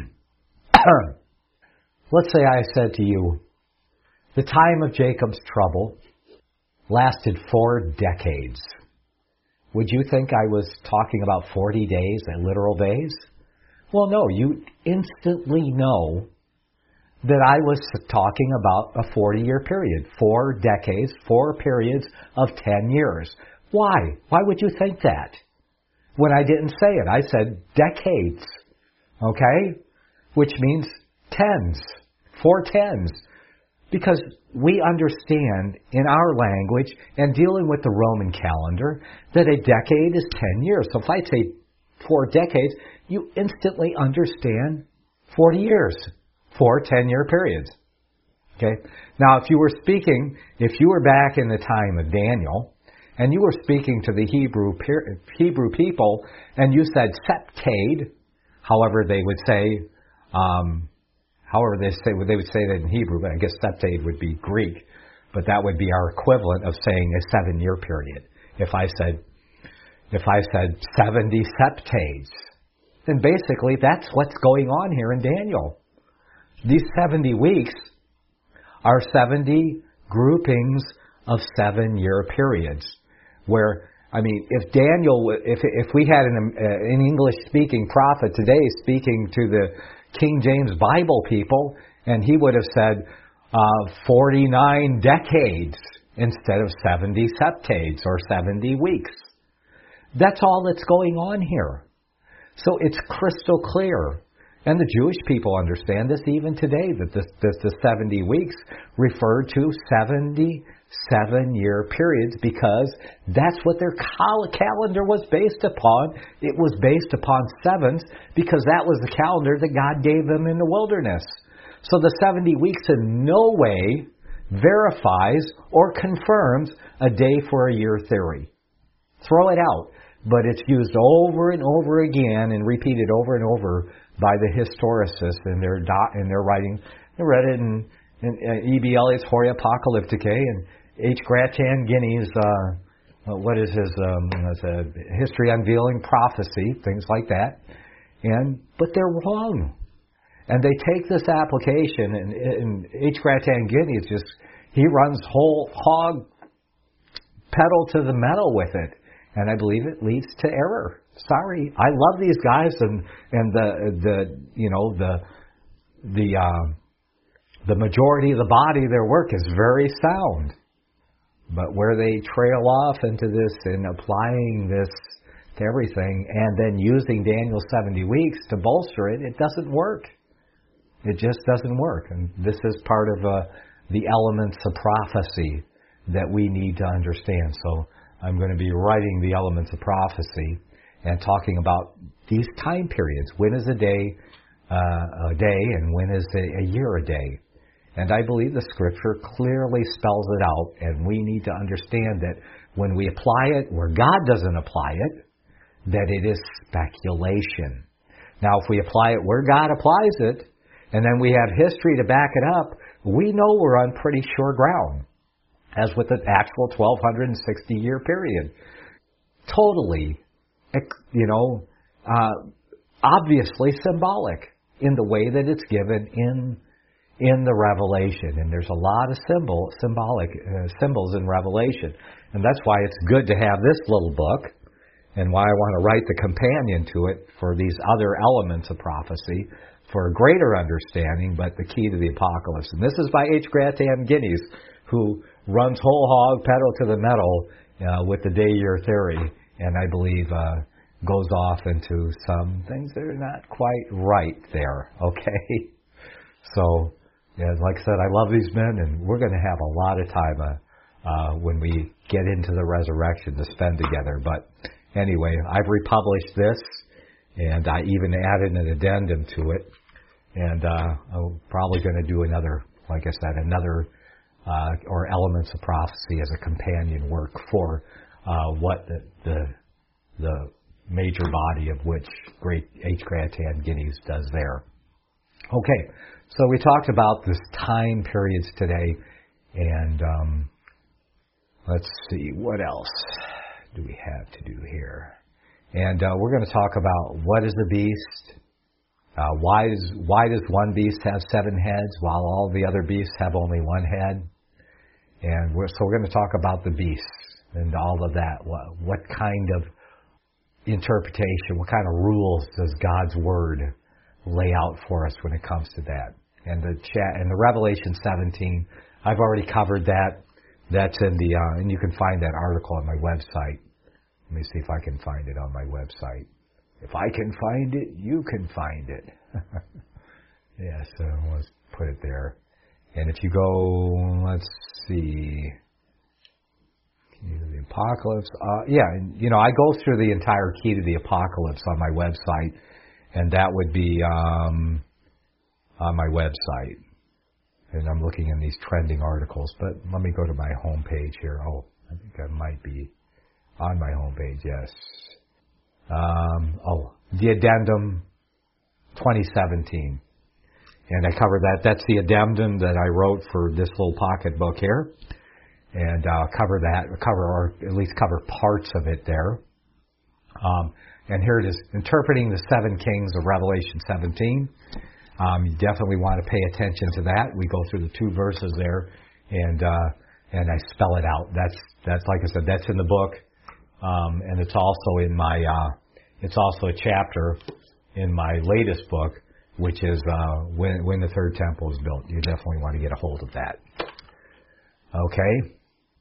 let's say I said to you, the time of Jacob's trouble lasted four decades. Would you think I was talking about forty days and literal days? Well, no, you instantly know that I was talking about a forty-year period, four decades, four periods of ten years. Why? Why would you think that? When I didn't say it, I said decades, okay? Which means tens, four tens. Because we understand in our language and dealing with the Roman calendar that a decade is ten years. So if I say four decades, you instantly understand forty years, four ten-year periods. Okay? Now, if you were speaking, if you were back in the time of Daniel, and you were speaking to the Hebrew Hebrew people, and you said septade, however they would say, um, however they say, they would say that in Hebrew, but I guess septade would be Greek, but that would be our equivalent of saying a seven-year period. If I said, if I said seventy septades, then basically that's what's going on here in Daniel. These seventy weeks are seventy groupings of seven-year periods. Where, I mean, if Daniel, if if we had an, uh, an English-speaking prophet today speaking to the King James Bible people, and he would have said uh, forty-nine decades instead of seventy septades or seventy weeks. That's all that's going on here. So it's crystal clear. And the Jewish people understand this even today, that the, the, the seventy weeks refer to seventy-seven-year periods, because that's what their cal- calendar was based upon. It was based upon sevens because that was the calendar that God gave them in the wilderness. So the seventy weeks in no way verifies or confirms a day for a year theory. Throw it out. But it's used over and over again and repeated over and over by the historicists in their dot in their writing. I read it in, in uh, E B Elliott's Horia Apocalypticae and H. Gratan Guinea's uh, uh, what is his um, uh, History Unveiling Prophecy, things like that. And but they're wrong, and they take this application, and, and H. Gratan Guinea is just he runs whole hog pedal to the metal with it. And I believe it leads to error. Sorry, I love these guys, and and the the you know the the uh, the majority of the body of their work is very sound, but where they trail off into this and applying this to everything, and then using Daniel's seventy weeks to bolster it, it doesn't work. It just doesn't work, and this is part of uh, the elements of prophecy that we need to understand. So I'm going to be writing the elements of prophecy and talking about these time periods. When is a day uh, a day, and when is a, a year a day? And I believe the Scripture clearly spells it out, and we need to understand that when we apply it where God doesn't apply it, that it is speculation. Now, if we apply it where God applies it, and then we have history to back it up, we know we're on pretty sure ground, as with the actual twelve sixty year period. Totally, you know, uh, obviously symbolic in the way that it's given in in the Revelation. And there's a lot of symbol, symbolic uh, symbols in Revelation. And that's why it's good to have this little book, and why I want to write the companion to it for these other elements of prophecy, for a greater understanding, but the key to the apocalypse. And this is by H. Gratan Guineas, who runs whole hog, pedal to the metal uh, with the day-year theory, and I believe uh, goes off into some things that are not quite right there, okay? So, yeah, like I said, I love these men, and we're going to have a lot of time uh, uh, when we get into the resurrection to spend together. But anyway, I've republished this, and I even added an addendum to it, and uh, I'm probably going to do another, like I said, another Uh, or elements of prophecy as a companion work for uh, what the, the the major body of which great H. Gratan Guineas does there. Okay, so we talked about this time periods today, and um, let's see, what else do we have to do here? And uh, we're going to talk about what is the beast. Uh, why does why does one beast have seven heads while all the other beasts have only one head? And we're, so we're going to talk about the beasts and all of that. What, what kind of interpretation, what kind of rules does God's Word lay out for us when it comes to that? And the chat and the Revelation seventeen, I've already covered that. That's in the uh, and you can find that article on my website. Let me see if I can find it on my website. If I can find it, you can find it. Yeah, so let's put it there. And if you go, let's see, the Apocalypse. Uh, yeah, you know, I go through the entire key to the Apocalypse on my website, and that would be um, on my website. And I'm looking in these trending articles, but let me go to my home page here. Oh, I think I might be on my home page, yes. Um, oh, the Addendum twenty seventeen. And I cover that. That's the addendum that I wrote for this little pocket book here. And I'll uh, cover that, cover or at least cover parts of it there. Um, and here it is, interpreting the seven kings of Revelation seventeen. Um, you definitely want to pay attention to that. We go through the two verses there, and uh, and I spell it out. That's that's like I said, that's in the book, um, and it's also in my uh, it's also a chapter in my latest book, which is uh, when when the third temple is built. You definitely want to get a hold of that. Okay.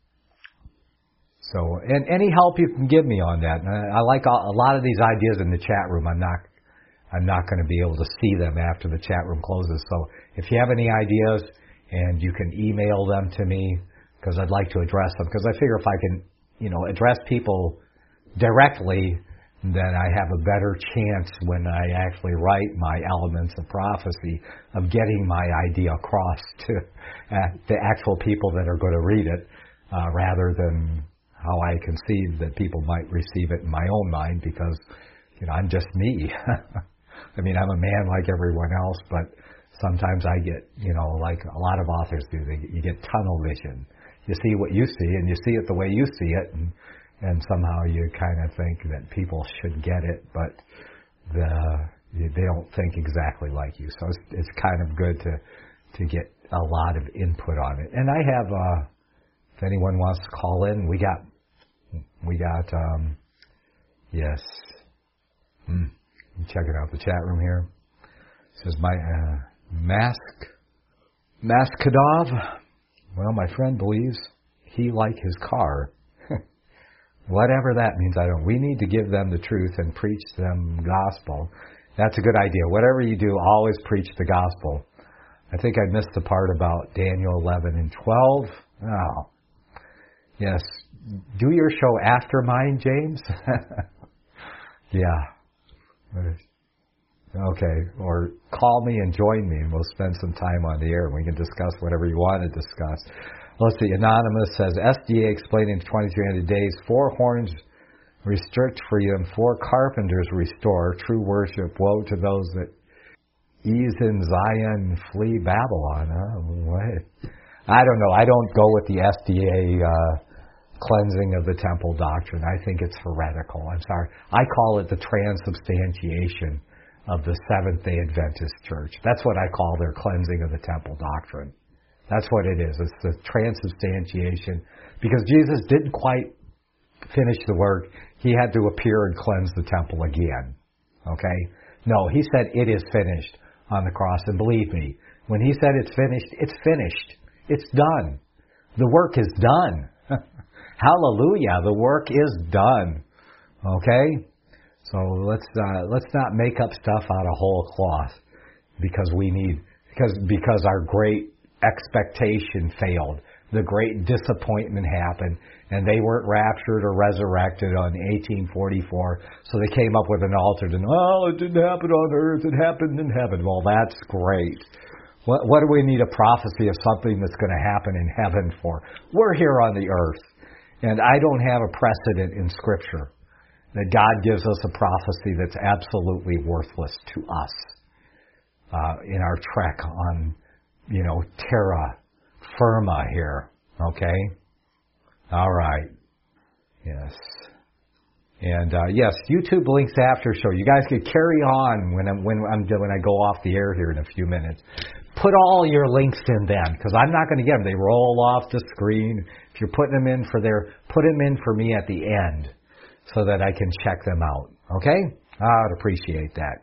So, and any help you can give me on that. I, I like a, a lot of these ideas in the chat room. I'm not, I'm not going to be able to see them after the chat room closes. So, if you have any ideas, and you can email them to me, because I'd like to address them. Because I figure if I can, you know, address people directly, then I have a better chance when I actually write my elements of prophecy of getting my idea across to uh, the actual people that are going to read it, uh, rather than how I conceive that people might receive it in my own mind, because, you know, I'm just me. I mean, I'm a man like everyone else, but sometimes I get, you know, like a lot of authors do, they, you get tunnel vision. You see what you see, and you see it the way you see it, and, and somehow you kind of think that people should get it, but the, they don't think exactly like you. So it's, it's kind of good to, to get a lot of input on it. And I have, uh, if anyone wants to call in, we got, we got, um, yes, hmm. I'm checking out the chat room here. It says, my, uh, Mask, Maskadov, well, my friend believes he like his car. Whatever that means, I don't. We need to give them the truth and preach them gospel. That's a good idea. Whatever you do, always preach the gospel. I think I missed the part about Daniel eleven and twelve. Oh, yes. Do your show after mine, James. Yeah. Okay. Or call me and join me, and we'll spend some time on the air, and we can discuss whatever you want to discuss. Let's see. Anonymous says, S D A explaining twenty-three hundred days, four horns restrict freedom, four carpenters restore true worship. Woe to those that ease in Zion, flee Babylon. Huh? What? I don't know. I don't go with the S D A uh, cleansing of the temple doctrine. I think it's heretical. I'm sorry. I call it the transubstantiation of the Seventh-day Adventist Church. That's what I call their cleansing of the temple doctrine. That's what it is. It's the transubstantiation. Because Jesus didn't quite finish the work. He had to appear and cleanse the temple again. Okay? No, he said it is finished on the cross. And believe me, when he said it's finished, it's finished. It's done. The work is done. Hallelujah. The work is done. Okay? So let's uh, let's not make up stuff out of whole cloth because we need because because our great expectation failed. The great disappointment happened, and they weren't raptured or resurrected on eighteen forty-four, so they came up with an alternate, oh, it didn't happen on earth, it happened in heaven. Well, that's great. What, what do we need a prophecy of something that's going to happen in heaven for? We're here on the earth, and I don't have a precedent in Scripture that God gives us a prophecy that's absolutely worthless to us uh, in our trek on, you know, terra firma here, okay? All right. Yes. And uh, yes, YouTube links after show. You guys can carry on when I'm when I'm when I go off the air here in a few minutes. Put all your links in then, because I'm not going to get them. They roll off the screen. If you're putting them in for their, put them in for me at the end, so that I can check them out. Okay? I'd appreciate that.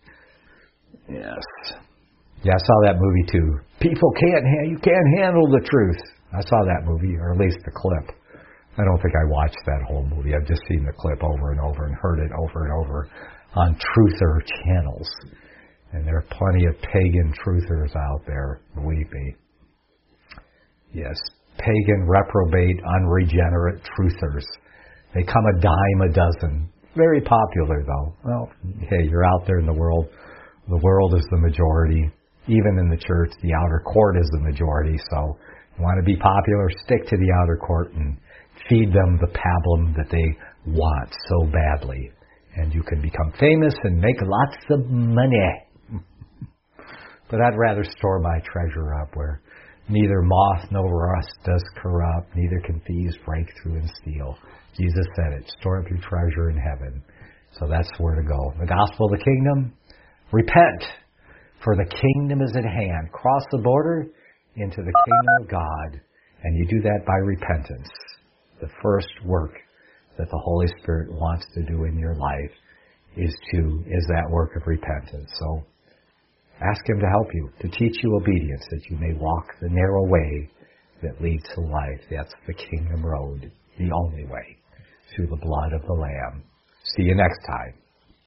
Yes. Yeah, I saw that movie too. People can't, ha- you can't handle the truth. I saw that movie, or at least the clip. I don't think I watched that whole movie. I've just seen the clip over and over and heard it over and over on truther channels. And there are plenty of pagan truthers out there, believe me. Yes. pagan, reprobate, unregenerate truthers. They come a dime a dozen. Very popular, though. Well, hey, you're out there in the world. The world is the majority. Even in the church, the outer court is the majority. So you want to be popular, stick to the outer court and feed them the pablum that they want so badly. And you can become famous and make lots of money. But I'd rather store my treasure up where neither moth nor rust does corrupt, neither can thieves break through and steal. Jesus said it, store up your treasure in heaven. So that's where to go. The gospel of the kingdom, repent, for the kingdom is at hand. Cross the border into the kingdom of God, and you do that by repentance. The first work that the Holy Spirit wants to do in your life is to is that work of repentance. So ask Him to help you, to teach you obedience, that you may walk the narrow way that leads to life. That's the kingdom road, the only way, through the blood of the Lamb. See you next time.